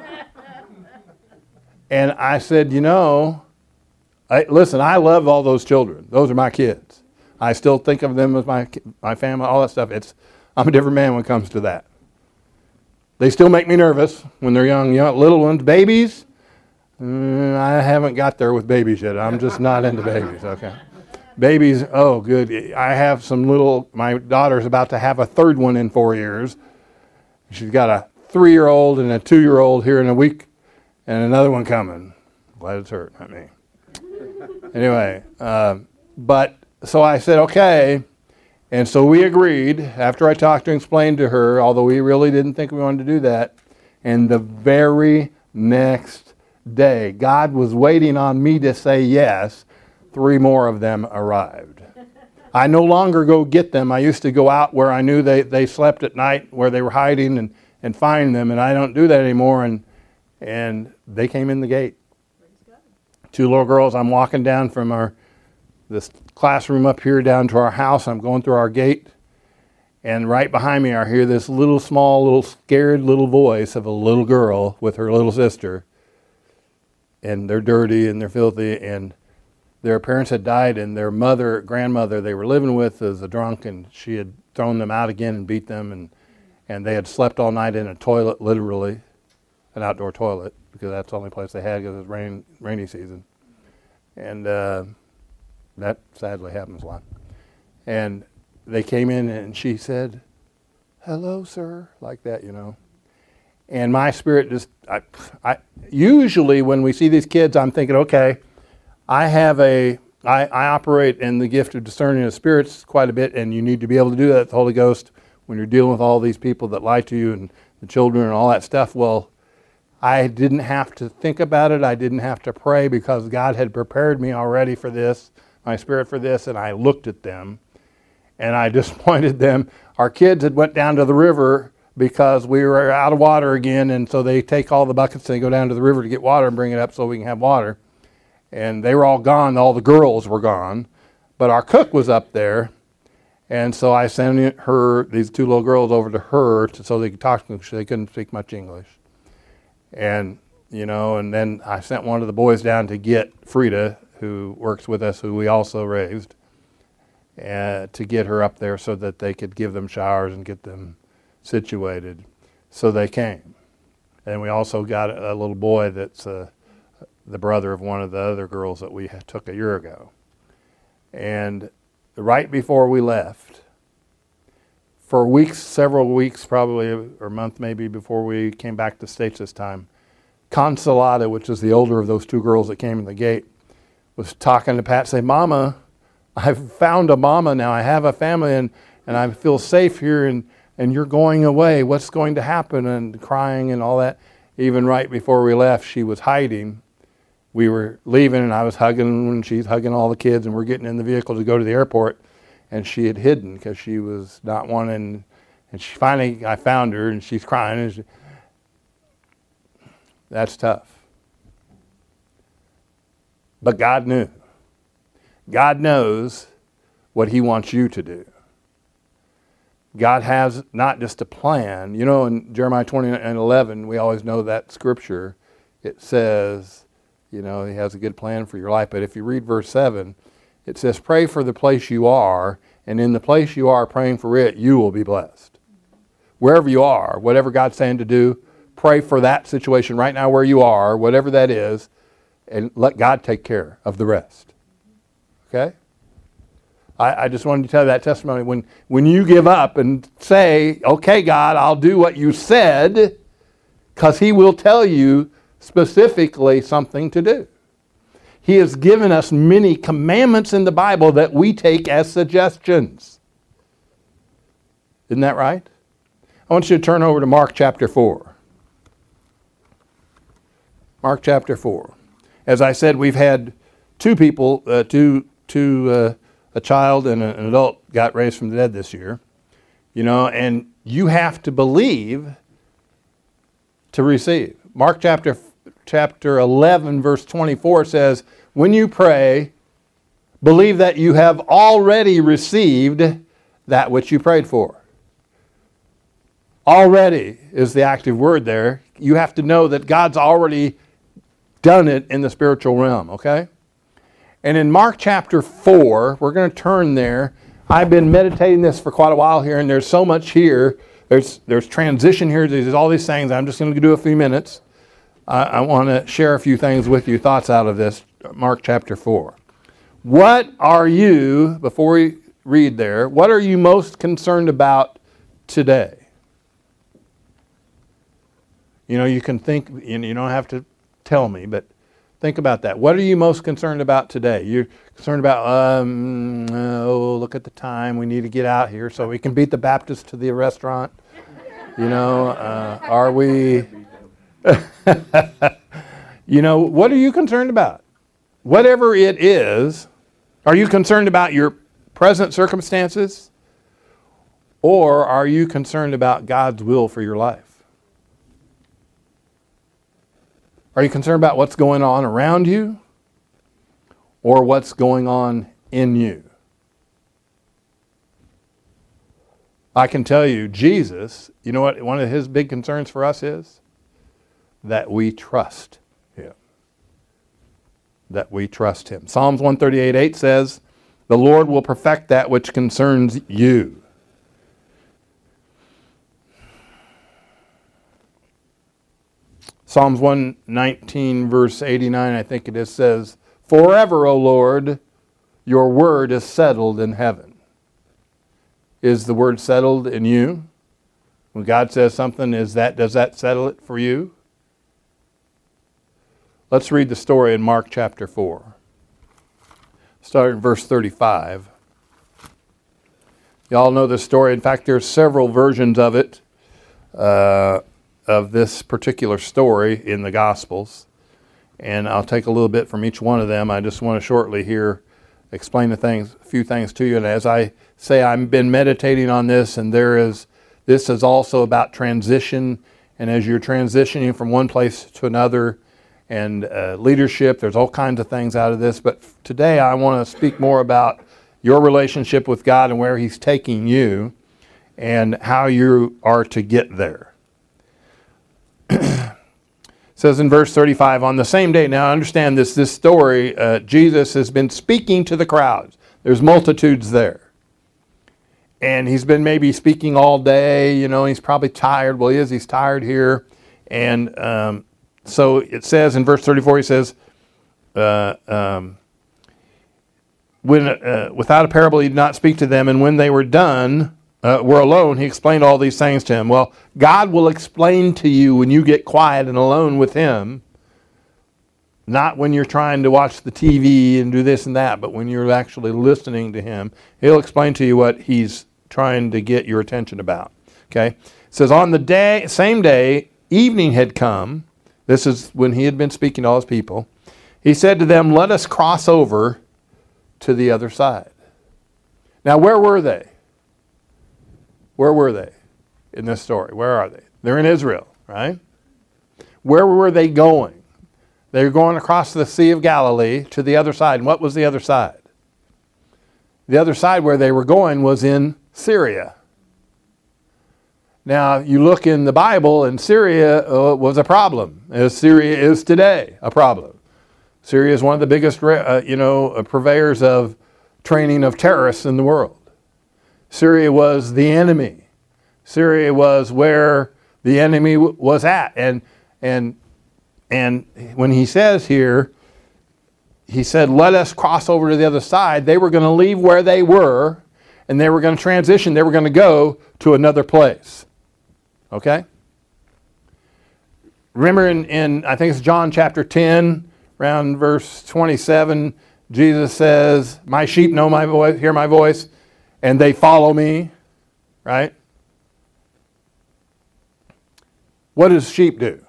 And I said, listen, I love all those children. Those are my kids. I still think of them as my family, all that stuff. I'm a different man when it comes to that. They still make me nervous when they're young, little ones. Babies, I haven't got there with babies yet. I'm just not into babies, okay? Babies, oh, good. I have my daughter's about to have a third one in 4 years. She's got a 3-year-old and a 2-year-old here in a week, and another one coming. Glad it's her, not me. Anyway, but so I said, okay. And so we agreed after I talked to and explained to her, although we really didn't think we wanted to do that. And the very next day, God was waiting on me to say yes. 3 more of them arrived. I no longer go get them. I used to go out where I knew they slept at night, where they were hiding, and find them, and I don't do that anymore. And they came in the gate. 2 little girls. I'm walking down from this classroom up here down to our house. I'm going through our gate, and right behind me I hear this small, scared little voice of a little girl with her little sister. And they're dirty and they're filthy, and their parents had died, and their grandmother they were living with was a drunk, and she had thrown them out again and beat them, and they had slept all night in a toilet, literally, an outdoor toilet, because that's the only place they had because it was rainy season. And that sadly happens a lot. And they came in, and she said, "Hello, sir," like that, And my spirit just, I usually when we see these kids, I'm thinking, okay, I operate in the gift of discerning of spirits quite a bit, and you need to be able to do that with the Holy Ghost when you're dealing with all these people that lie to you and the children and all that stuff. Well, I didn't have to think about it. I didn't have to pray because God had prepared me already for this, my spirit for this, and I looked at them and I just pointed them. Our kids had went down to the river because we were out of water again, and so they take all the buckets and they go down to the river to get water and bring it up so we can have water. And they were all gone. All the girls were gone. But our cook was up there. And so I sent these 2 little girls over to her so they could talk to them because they couldn't speak much English. And, and then I sent one of the boys down to get Frida, who works with us, who we also raised, to get her up there so that they could give them showers and get them situated. So they came. And we also got a little boy that's the brother of one of the other girls that we took a year ago. And right before we left, for weeks, several weeks probably, or a month maybe before we came back to the States this time, Consolata, which is the older of those 2 girls that came in the gate, was talking to Pat, saying, "Mama, I've found a mama now. I have a family, and I feel safe here, and you're going away. What's going to happen?" And crying and all that. Even right before we left, she was hiding. We were leaving, and I was hugging, and she's hugging all the kids, and we're getting in the vehicle to go to the airport, and she had hidden because she was not wanting. And she finally, I found her, and she's crying. And that's tough. But God knew. God knows what He wants you to do. God has not just a plan. In Jeremiah 20:11, we always know that scripture. It says, He has a good plan for your life. But if you read verse 7, it says, "Pray for the place you are, and in the place you are praying for it, you will be blessed." Wherever you are, whatever God's saying to do, pray for that situation right now where you are, whatever that is, and let God take care of the rest. Okay? I just wanted to tell you that testimony. When you give up and say, "Okay, God, I'll do what you said," because He will tell you specifically something to do. He has given us many commandments in the Bible that we take as suggestions. Isn't that right? I want you to turn over to Mark chapter 4. Mark chapter 4. As I said, we've had 2 people, a child and an adult got raised from the dead this year. And you have to believe to receive. Mark chapter 11, verse 24 says, "When you pray, believe that you have already received that which you prayed for." Already is the active word there. You have to know that God's already done it in the spiritual realm, okay? And in Mark chapter 4, we're going to turn there. I've been meditating this for quite a while here, and there's so much here. There's transition here. There's all these things. I'm just going to do a few minutes. I want to share a few things with you, thoughts out of this, Mark chapter 4. What are you, before we read there, what are you most concerned about today? You can think, you don't have to tell me, but think about that. What are you most concerned about today? You're concerned about, look at the time. We need to get out here so we can beat the Baptists to the restaurant. Are we... what are you concerned about? Whatever it is, are you concerned about your present circumstances? Or are you concerned about God's will for your life? Are you concerned about what's going on around you? Or what's going on in you? I can tell you, Jesus, you know what one of his big concerns for us is? That we trust him. That we trust him. Psalms 138:8 says, "The Lord will perfect that which concerns you." Psalms 119 verse 89, I think it is, says, "Forever, O Lord, your word is settled in heaven." Is the word settled in you? When God says something, does that settle it for you? Let's read the story in Mark chapter 4. Start in verse 35. You all know this story. In fact, there's several versions of it, of this particular story in the Gospels. And I'll take a little bit from each one of them. I just want to shortly here explain a few things to you. And as I say, I've been meditating on this, and this is also about transition. And as you're transitioning from one place to another, and leadership, there's all kinds of things out of this. But today I want to speak more about your relationship with God and where he's taking you and how you are to get there. It says in verse 35, on the same day, now understand this story, Jesus has been speaking to the crowds. There's multitudes there. And he's been maybe speaking all day, he's probably tired. Well, he's tired here. And so it says in verse 34, he says, when without a parable he did not speak to them, and when they were done, were alone, he explained all these things to him. Well, God will explain to you when you get quiet and alone with him, not when you're trying to watch the TV and do this and that, but when you're actually listening to him. He'll explain to you what he's trying to get your attention about. Okay? It says, on the same day, evening had come. This is when he had been speaking to all his people. He said to them, let us cross over to the other side. Now, where were they? Where were they in this story? Where are they? They're in Israel, right? Where were they going? They were going across the Sea of Galilee to the other side. And what was the other side? The other side where they were going was in Syria. Now, you look in the Bible, and Syria was a problem, as Syria is today a problem. Syria is one of the biggest, purveyors of training of terrorists in the world. Syria was the enemy. Syria was where the enemy was at. And when he says here, he said, let us cross over to the other side. They were going to leave where they were, and they were going to transition. They were going to go to another place. Okay? Remember in I think it's John chapter 10, around verse 27, Jesus says, my sheep know my voice, hear my voice, and they follow me, right? What does sheep do?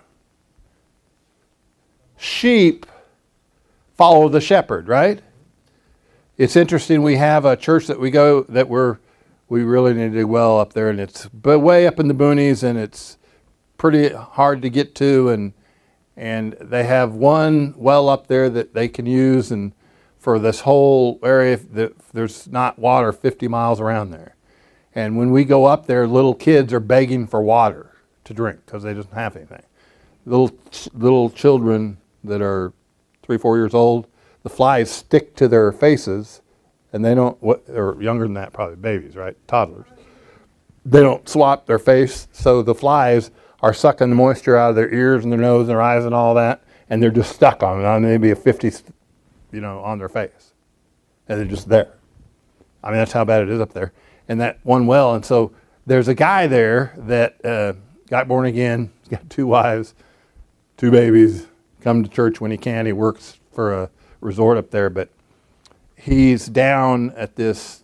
Sheep follow the shepherd, right? It's interesting, we have a church that we go that we really need to do well up there, and it's way up in the boonies, and it's pretty hard to get to, and they have one well up there that they can use, and for this whole area, there's not water 50 miles around there. And when we go up there, little kids are begging for water to drink because they don't have anything. Little children that are 3-4 years old, the flies stick to their faces, and they don't, or younger than that, probably babies, right? Toddlers. They don't swap their face, so the flies are sucking the moisture out of their ears and their nose and their eyes and all that, and they're just stuck on it, maybe a 50, on their face. And they're just there. I mean, that's how bad it is up there. And that one well, and so there's a guy there that got born again. He's got 2 wives, 2 babies, come to church when he can. He works for a resort up there, but he's down at this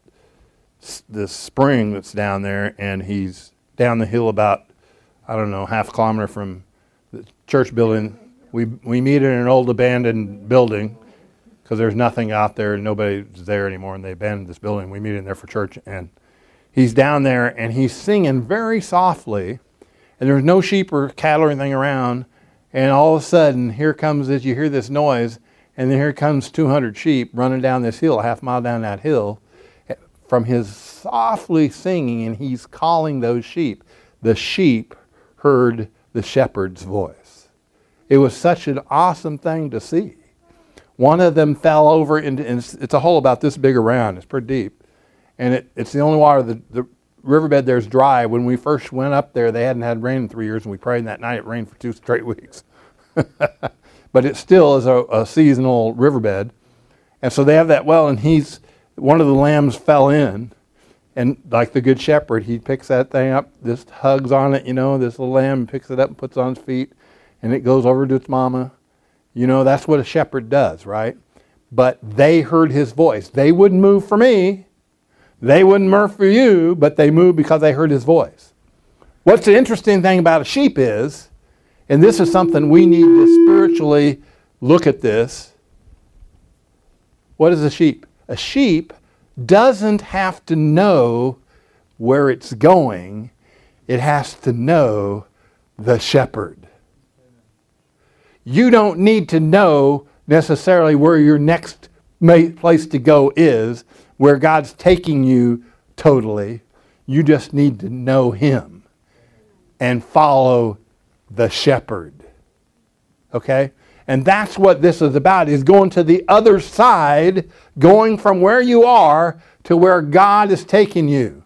spring that's down there, and he's down the hill about, half a kilometer from the church building. We meet in an old abandoned building because there's nothing out there and nobody's there anymore, and they abandoned this building. We meet in there for church, and he's down there and he's singing very softly, and there's no sheep or cattle or anything around, and all of a sudden here comes this, you hear this noise, and then here comes 200 sheep running down this hill, a half mile down that hill, from his softly singing, and he's calling those sheep. The sheep heard the shepherd's voice. It was such an awesome thing to see. One of them fell over into, and it's a hole about this big around, it's pretty deep, and it's the only water, the riverbed there's dry. When we first went up there, they hadn't had rain in 3 years, and we prayed, and that night it rained for 2 straight weeks. But it still is a seasonal riverbed. And so they have that well, and one of the lambs fell in, and like the good shepherd, he picks that thing up, just hugs on it, this little lamb, picks it up and puts it on his feet, and it goes over to its mama. That's what a shepherd does, right? But they heard his voice. They wouldn't move for me. They wouldn't move for you, but they moved because they heard his voice. What's the interesting thing about a sheep is, and this is something we need to spiritually look at this. What is a sheep? A sheep doesn't have to know where it's going. It has to know the shepherd. You don't need to know necessarily where your next place to go is, where God's taking you totally. You just need to know him and follow the shepherd. Okay? And that's what this is about, is going to the other side, going from where you are to where God is taking you.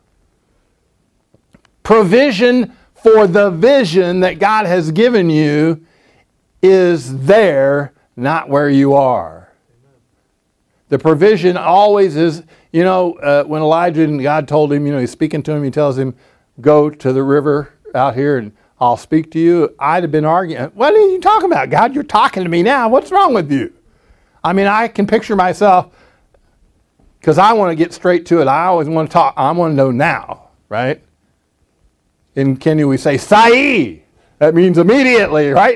Provision for the vision that God has given you is there, not where you are. The provision always is, when Elijah and God told him, he's speaking to him, he tells him, go to the river out here and I'll speak to you. I'd have been arguing, what are you talking about, God? You're talking to me now. What's wrong with you? I mean, I can picture myself, because I want to get straight to it. I always want to talk. I want to know now, right? In Kenya, we say, Sai. That means immediately, right?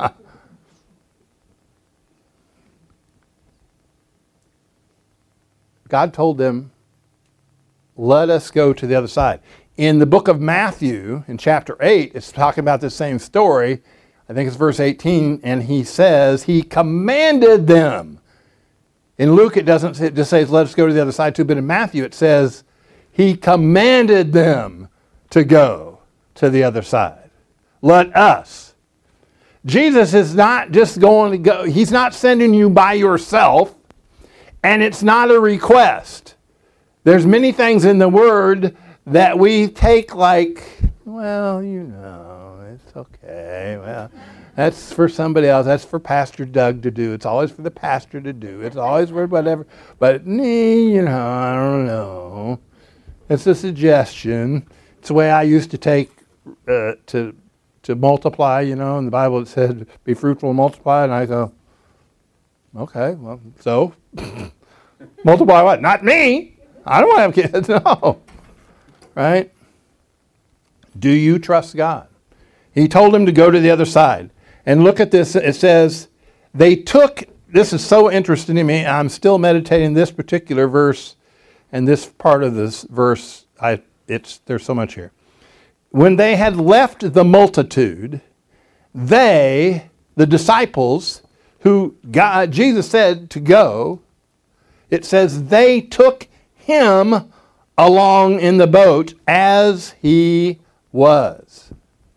God told them, let us go to the other side. In the book of Matthew, in chapter 8, it's talking about the same story. I think it's verse 18, and he says, he commanded them. In Luke, it just says, let us go to the other side too, but in Matthew, it says, he commanded them to go to the other side. Let us. Jesus is not just going to go, he's not sending you by yourself, and it's not a request. There's many things in the Word that we take like, well, it's okay. Well, that's for somebody else. That's for Pastor Doug to do. It's always for the pastor to do. It's always for whatever. But, I don't know. It's a suggestion. It's the way I used to take to multiply, in the Bible it said, be fruitful and multiply. And I go, okay, well, so multiply what? Not me. I don't want to have kids. No. Right? Do you trust God? He told him to go to the other side. And look at this. It says, they took, this is so interesting to me. I'm still meditating this particular verse and this part of this verse. There's so much here. When they had left the multitude, the disciples, who Jesus said to go, it says they took him along in the boat as he was.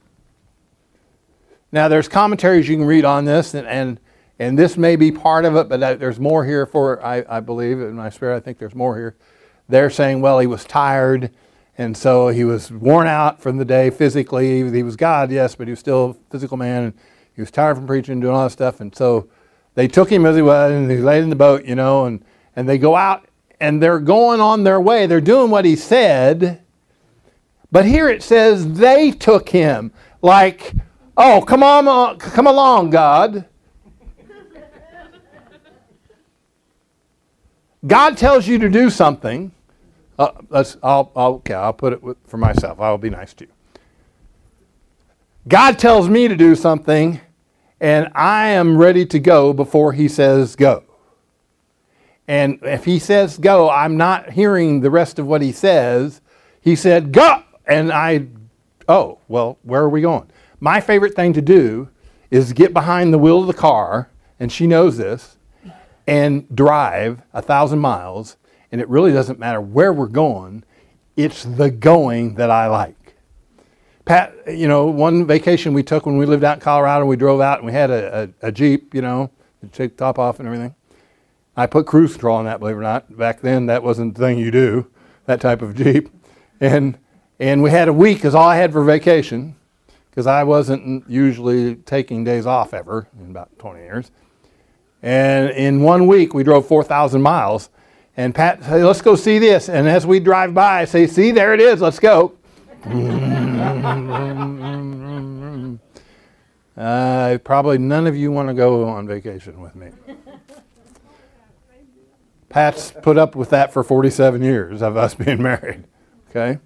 Now there's commentaries you can read on this, and this may be part of it, but there's more here I believe, in my spirit, I think there's more here. They're saying, well, he was tired, and so he was worn out from the day physically. He was God, yes, but he was still a physical man, and he was tired from preaching and doing all that stuff, and so they took him as he was, and he laid in the boat, and they go out, and they're going on their way. They're doing what he said. But here it says they took him. Like, oh, come along, God. God tells you to do something. I'll put it for myself. I will be nice to you. God tells me to do something, and I am ready to go before he says go.
And if he says go, I'm not hearing the rest of what he says. He said go, and oh, well, where are we going? My favorite thing to do is get behind the wheel of the car, and she knows this, and drive 1,000 miles, and it really doesn't matter where we're going. It's the going that I like. Pat, one vacation we took when we lived out in Colorado, we drove out and we had a Jeep, to take the top off and everything. I put cruise control on that, believe it or not. Back then, that wasn't the thing you do, that type of Jeep. And we had a week is all I had for vacation, because I wasn't usually taking days off ever in about 20 years. And in 1 week, we drove 4,000 miles. And Pat said, let's go see this. And as we drive by, I say, see, there it is, let's go. Probably none of you want to go on vacation with me. Pat's put up with that for 47 years of us being married. Okay?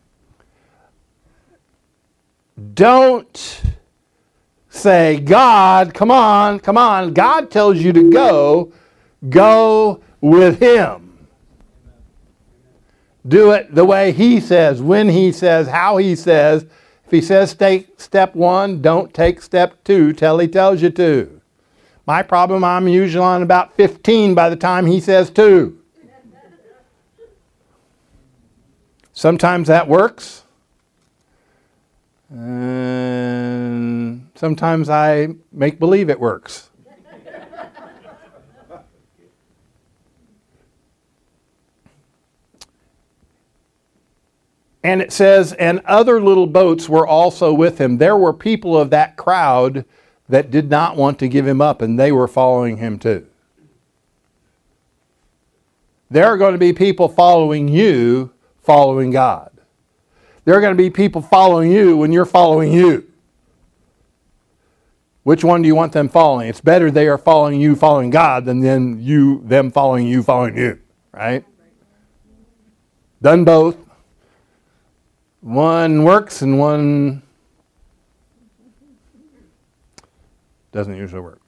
Don't say, God, come on. God tells you to go with him. Do it the way he says, when he says, how he says. If he says take step 1, don't take step 2 till he tells you to. My problem, I'm usually on about 15 by the time he says 2. Sometimes that works. And sometimes I make believe it works. And it says, and other little boats were also with him. There were people of that crowd that did not want to give him up, and they were following him too. There are going to be people following you, following God. There are going to be people following you when you're following you. Which one do you want them following? It's better they are following you, following God, than them following you, following you. Right? Done both. One works and one doesn't usually work.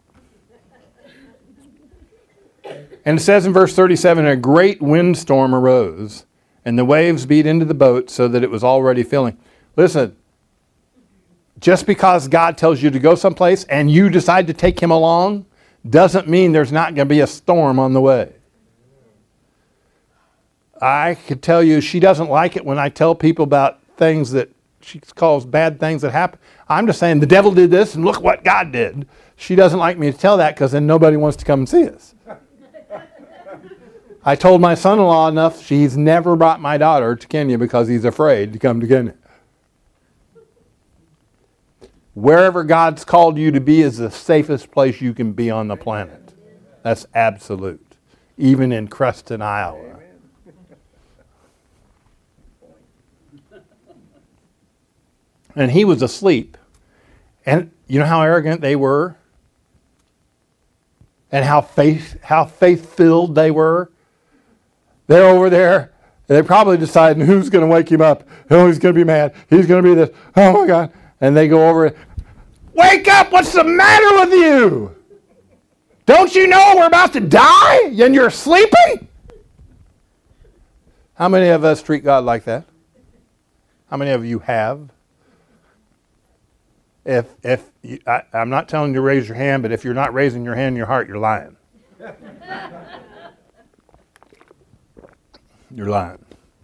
And it says in verse 37, a great windstorm arose, and the waves beat into the boat so that it was already filling. Listen, just because God tells you to go someplace and you decide to take him along doesn't mean there's not going to be a storm on the way. I could tell you she doesn't like it when I tell people about things that she calls bad things that happen. I'm just saying the devil did this and look what God did. She doesn't like me to tell that because then nobody wants to come and see us. I told my son-in-law enough, he's never brought my daughter to Kenya because he's afraid to come to Kenya. Wherever God's called you to be is the safest place you can be on the planet. That's absolute. Even in Creston, Iowa. And he was asleep. And you know how arrogant they were? And how faith-filled they were? They're over there. They're probably deciding who's going to wake him up. Oh, he's going to be mad. He's going to be this. Oh, my God. And they go over. Wake up! What's the matter with you? Don't you know we're about to die and you're sleeping? How many of us treat God like that? How many of you have? I'm not telling you to raise your hand, but if you're not raising your hand in your heart, you're lying. You're lying.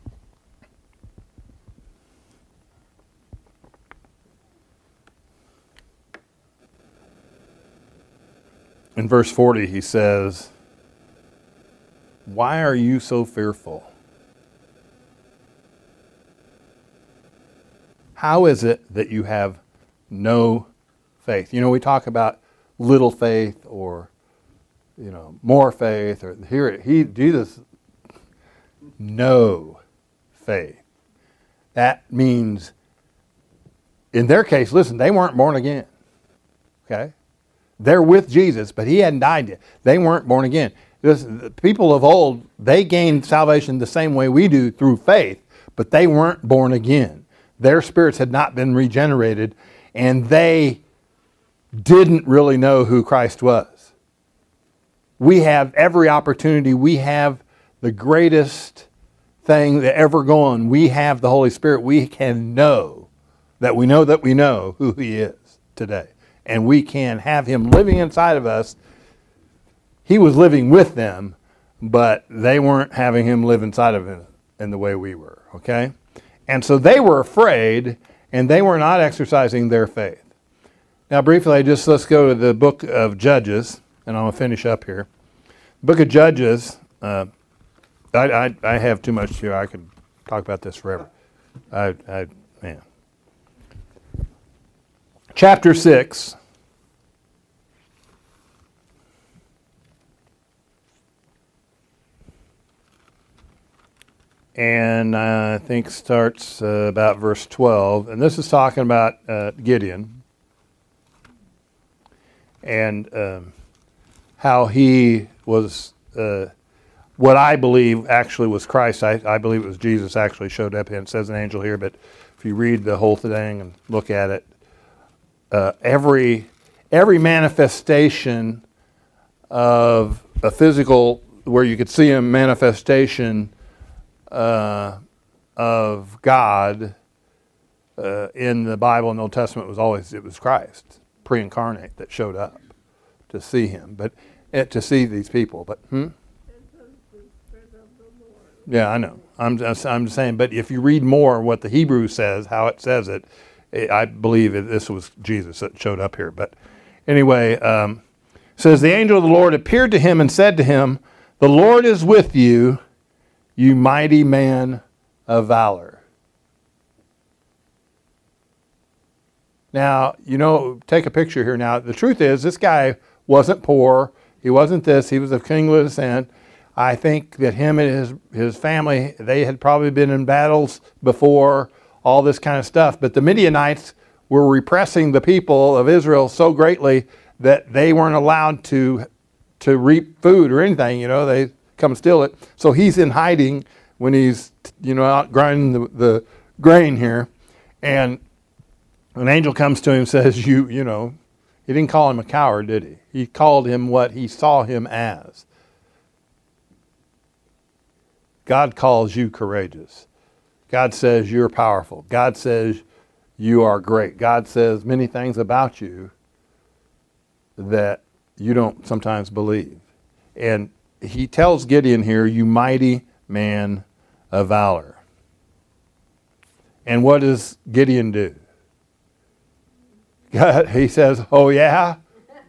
In verse 40, he says, "Why are you so fearful? How is it that you have no faith?" You know, we talk about little faith or, more faith. Or Jesus, no faith. That means, in their case, listen, they weren't born again. Okay? They're with Jesus, but he hadn't died yet. They weren't born again. The people of old, they gained salvation the same way we do through faith, but they weren't born again. Their spirits had not been regenerated, and they didn't really know who Christ was. we have every opportunity. We have the greatest thing that ever going. We have the Holy Spirit. We can know that we know who He is today. And we can have Him living inside of us. He was living with them, but they weren't having Him live inside of Him in the way we were, okay? And so they were afraid, and they were not exercising their faith. Now, briefly, let's go to the book of Judges, and I'm going to finish up here. Book of Judges, I have too much here. I could talk about this forever. Man. Chapter 6. And I think starts about verse 12. And this is talking about Gideon. And how he was, what I believe actually was Christ. I believe it was Jesus actually showed up here. It says an angel here, but if you read the whole thing and look at it, every manifestation of a physical, where you could see a manifestation of God in the Bible and the Old Testament it was Christ, pre-incarnate, that showed up to see Him, but to see these people. But yeah, I know. I'm just saying. But if you read more, what the Hebrew says, how it says it, I believe this was Jesus that showed up here. But anyway, it says the angel of the Lord appeared to him and said to him, "The Lord is with you, you mighty man of valor." Now, take a picture here now. The truth is, this guy wasn't poor. He wasn't this. He was of kingly descent. I think that him and his family, they had probably been in battles before, all this kind of stuff. But the Midianites were repressing the people of Israel so greatly that they weren't allowed to reap food or anything. They come steal it. So he's in hiding when he's, out grinding the grain here. And an angel comes to him and says, he didn't call him a coward, did he? He called him what he saw him as. God calls you courageous. God says you're powerful. God says you are great. God says many things about you that you don't sometimes believe. And he tells Gideon here, "You mighty man of valor." And what does Gideon do? He says, "Oh yeah?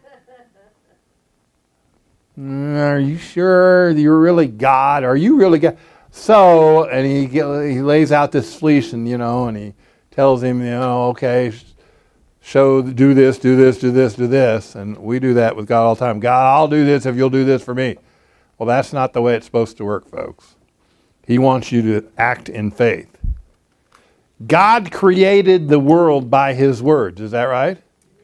Are you sure you're really God? Are you really God?" So, and he lays out this fleece, and and he tells him, okay, do this, and we do that with God all the time. God, I'll do this if you'll do this for me. Well, that's not the way it's supposed to work, folks. He wants you to act in faith. God created the world by His words. Is that right?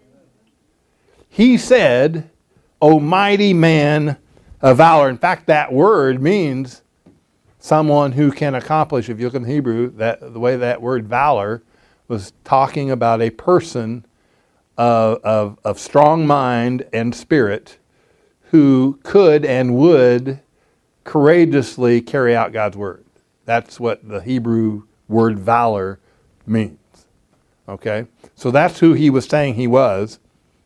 He said, "O mighty man of valor." In fact, that word means someone who can accomplish. If you look in the Hebrew, the way that word valor was talking about a person of strong mind and spirit who could and would courageously carry out God's word. That's what the Hebrew word valor means. Okay? So that's who he was saying he was.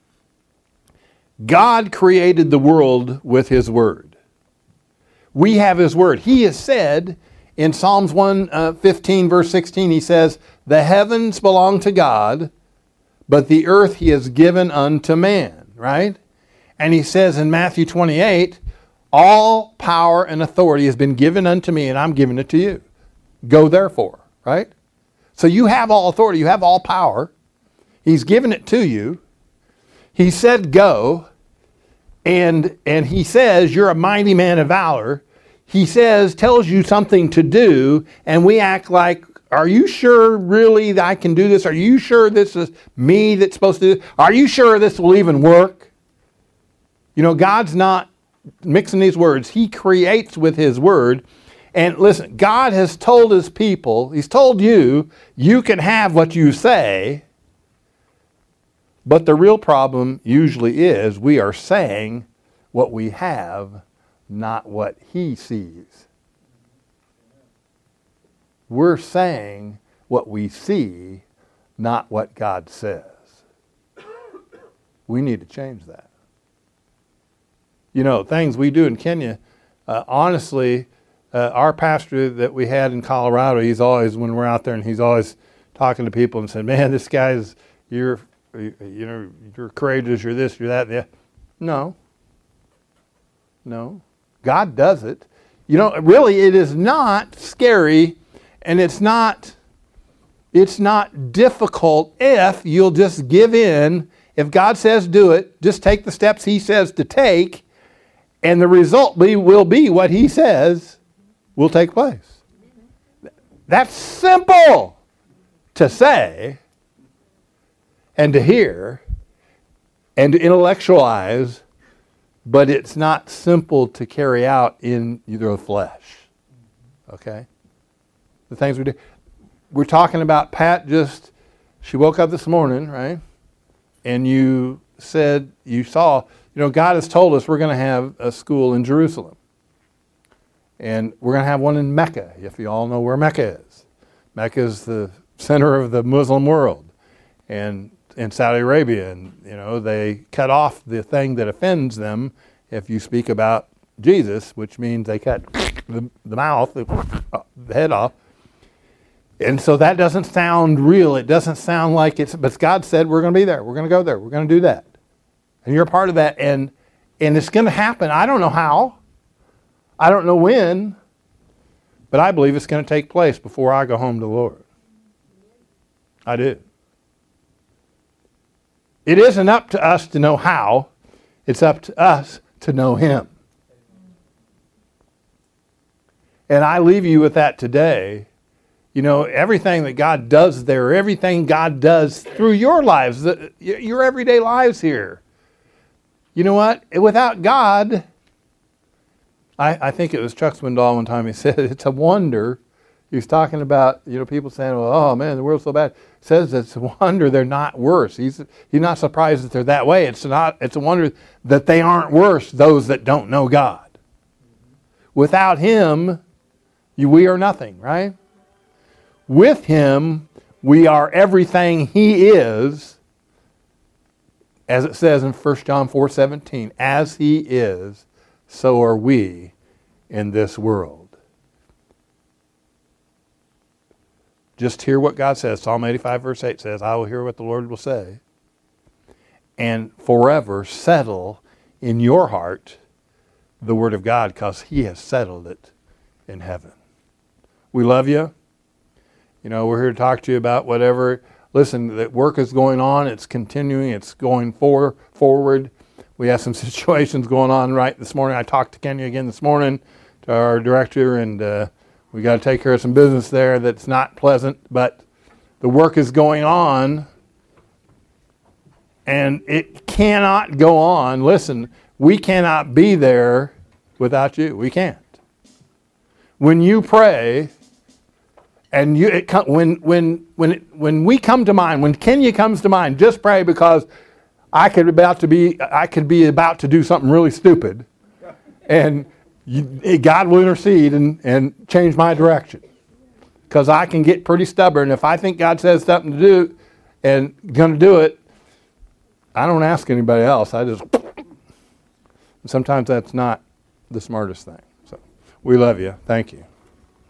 God created the world with His word. We have His word. He has said in Psalms 115, verse 16, He says, "The heavens belong to God, but the earth He has given unto man." Right? And He says in Matthew 28, "All power and authority has been given unto me, and I'm giving it to you. Go therefore." Right? So you have all authority. You have all power. He's given it to you. He said go, and He says you're a mighty man of valor. He tells you something to do, and we act like, are you sure really that I can do this? Are you sure this is me that's supposed to do this? Are you sure this will even work? God's not mixing these words. He creates with His word. And listen, God has told His people, He's told you, you can have what you say. But the real problem usually is we are saying what we have, not what he sees. We're saying what we see, not what God says. We need to change that. You know, things we do in Kenya, honestly, our pastor that we had in Colorado, he's always, when we're out there, and he's always talking to people and said, man, this guy's, you're courageous, you're this, you're that. Yeah. No. God does it. You know, really, it is not scary, and it's not difficult if you'll just give in. If God says do it, just take the steps he says to take, and the result will be what he says will take place. That's simple to say and to hear and to intellectualize, but it's not simple to carry out in the flesh. Okay? The things we do. We're talking about Pat she woke up this morning, right? And you said, you saw, God has told us we're going to have a school in Jerusalem. And we're going to have one in Mecca, if you all know where Mecca is. Mecca is the center of the Muslim world. And in Saudi Arabia, and they cut off the thing that offends them if you speak about Jesus, which means they cut the mouth, the head off. And so that doesn't sound real. It doesn't sound like it's, but God said we're going to be there. We're going to go there. We're going to do that. And you're a part of that. And it's going to happen. I don't know how. I don't know when. But I believe it's going to take place before I go home to the Lord. I do. It isn't up to us to know how. It's up to us to know Him. And I leave you with that today. Everything that God does there, everything God does through your lives, your everyday lives here. You know what? Without God, I think it was Chuck Swindoll one time, he said, it's a wonder. He was talking about, people saying, well, oh man, the world's so bad. He says it's a wonder they're not worse. He's not surprised that they're that way. It's a wonder that they aren't worse, those that don't know God. Without Him, we are nothing, right? With Him, we are everything He is, as it says in 1 John 4:17, as He is, so are we in this world. Just hear what God says. Psalm 85 verse 8 says, I will hear what the Lord will say, and forever settle in your heart the Word of God, because He has settled it in heaven. We love you. We're here to talk to you about whatever. Listen, the work is going on. It's continuing. It's going forward. We have some situations going on right this morning. I talked to Kenya again this morning, to our director, and we got to take care of some business there that's not pleasant. But the work is going on, and it cannot go on. Listen, we cannot be there without you. We can't. When you pray, and when we come to mind, when Kenya comes to mind, just pray, because I could be about to do something really stupid, and God will intercede and change my direction, because I can get pretty stubborn. If I think God says something to do and going to do it, I don't ask anybody else. Sometimes that's not the smartest thing. So we love you. Thank you.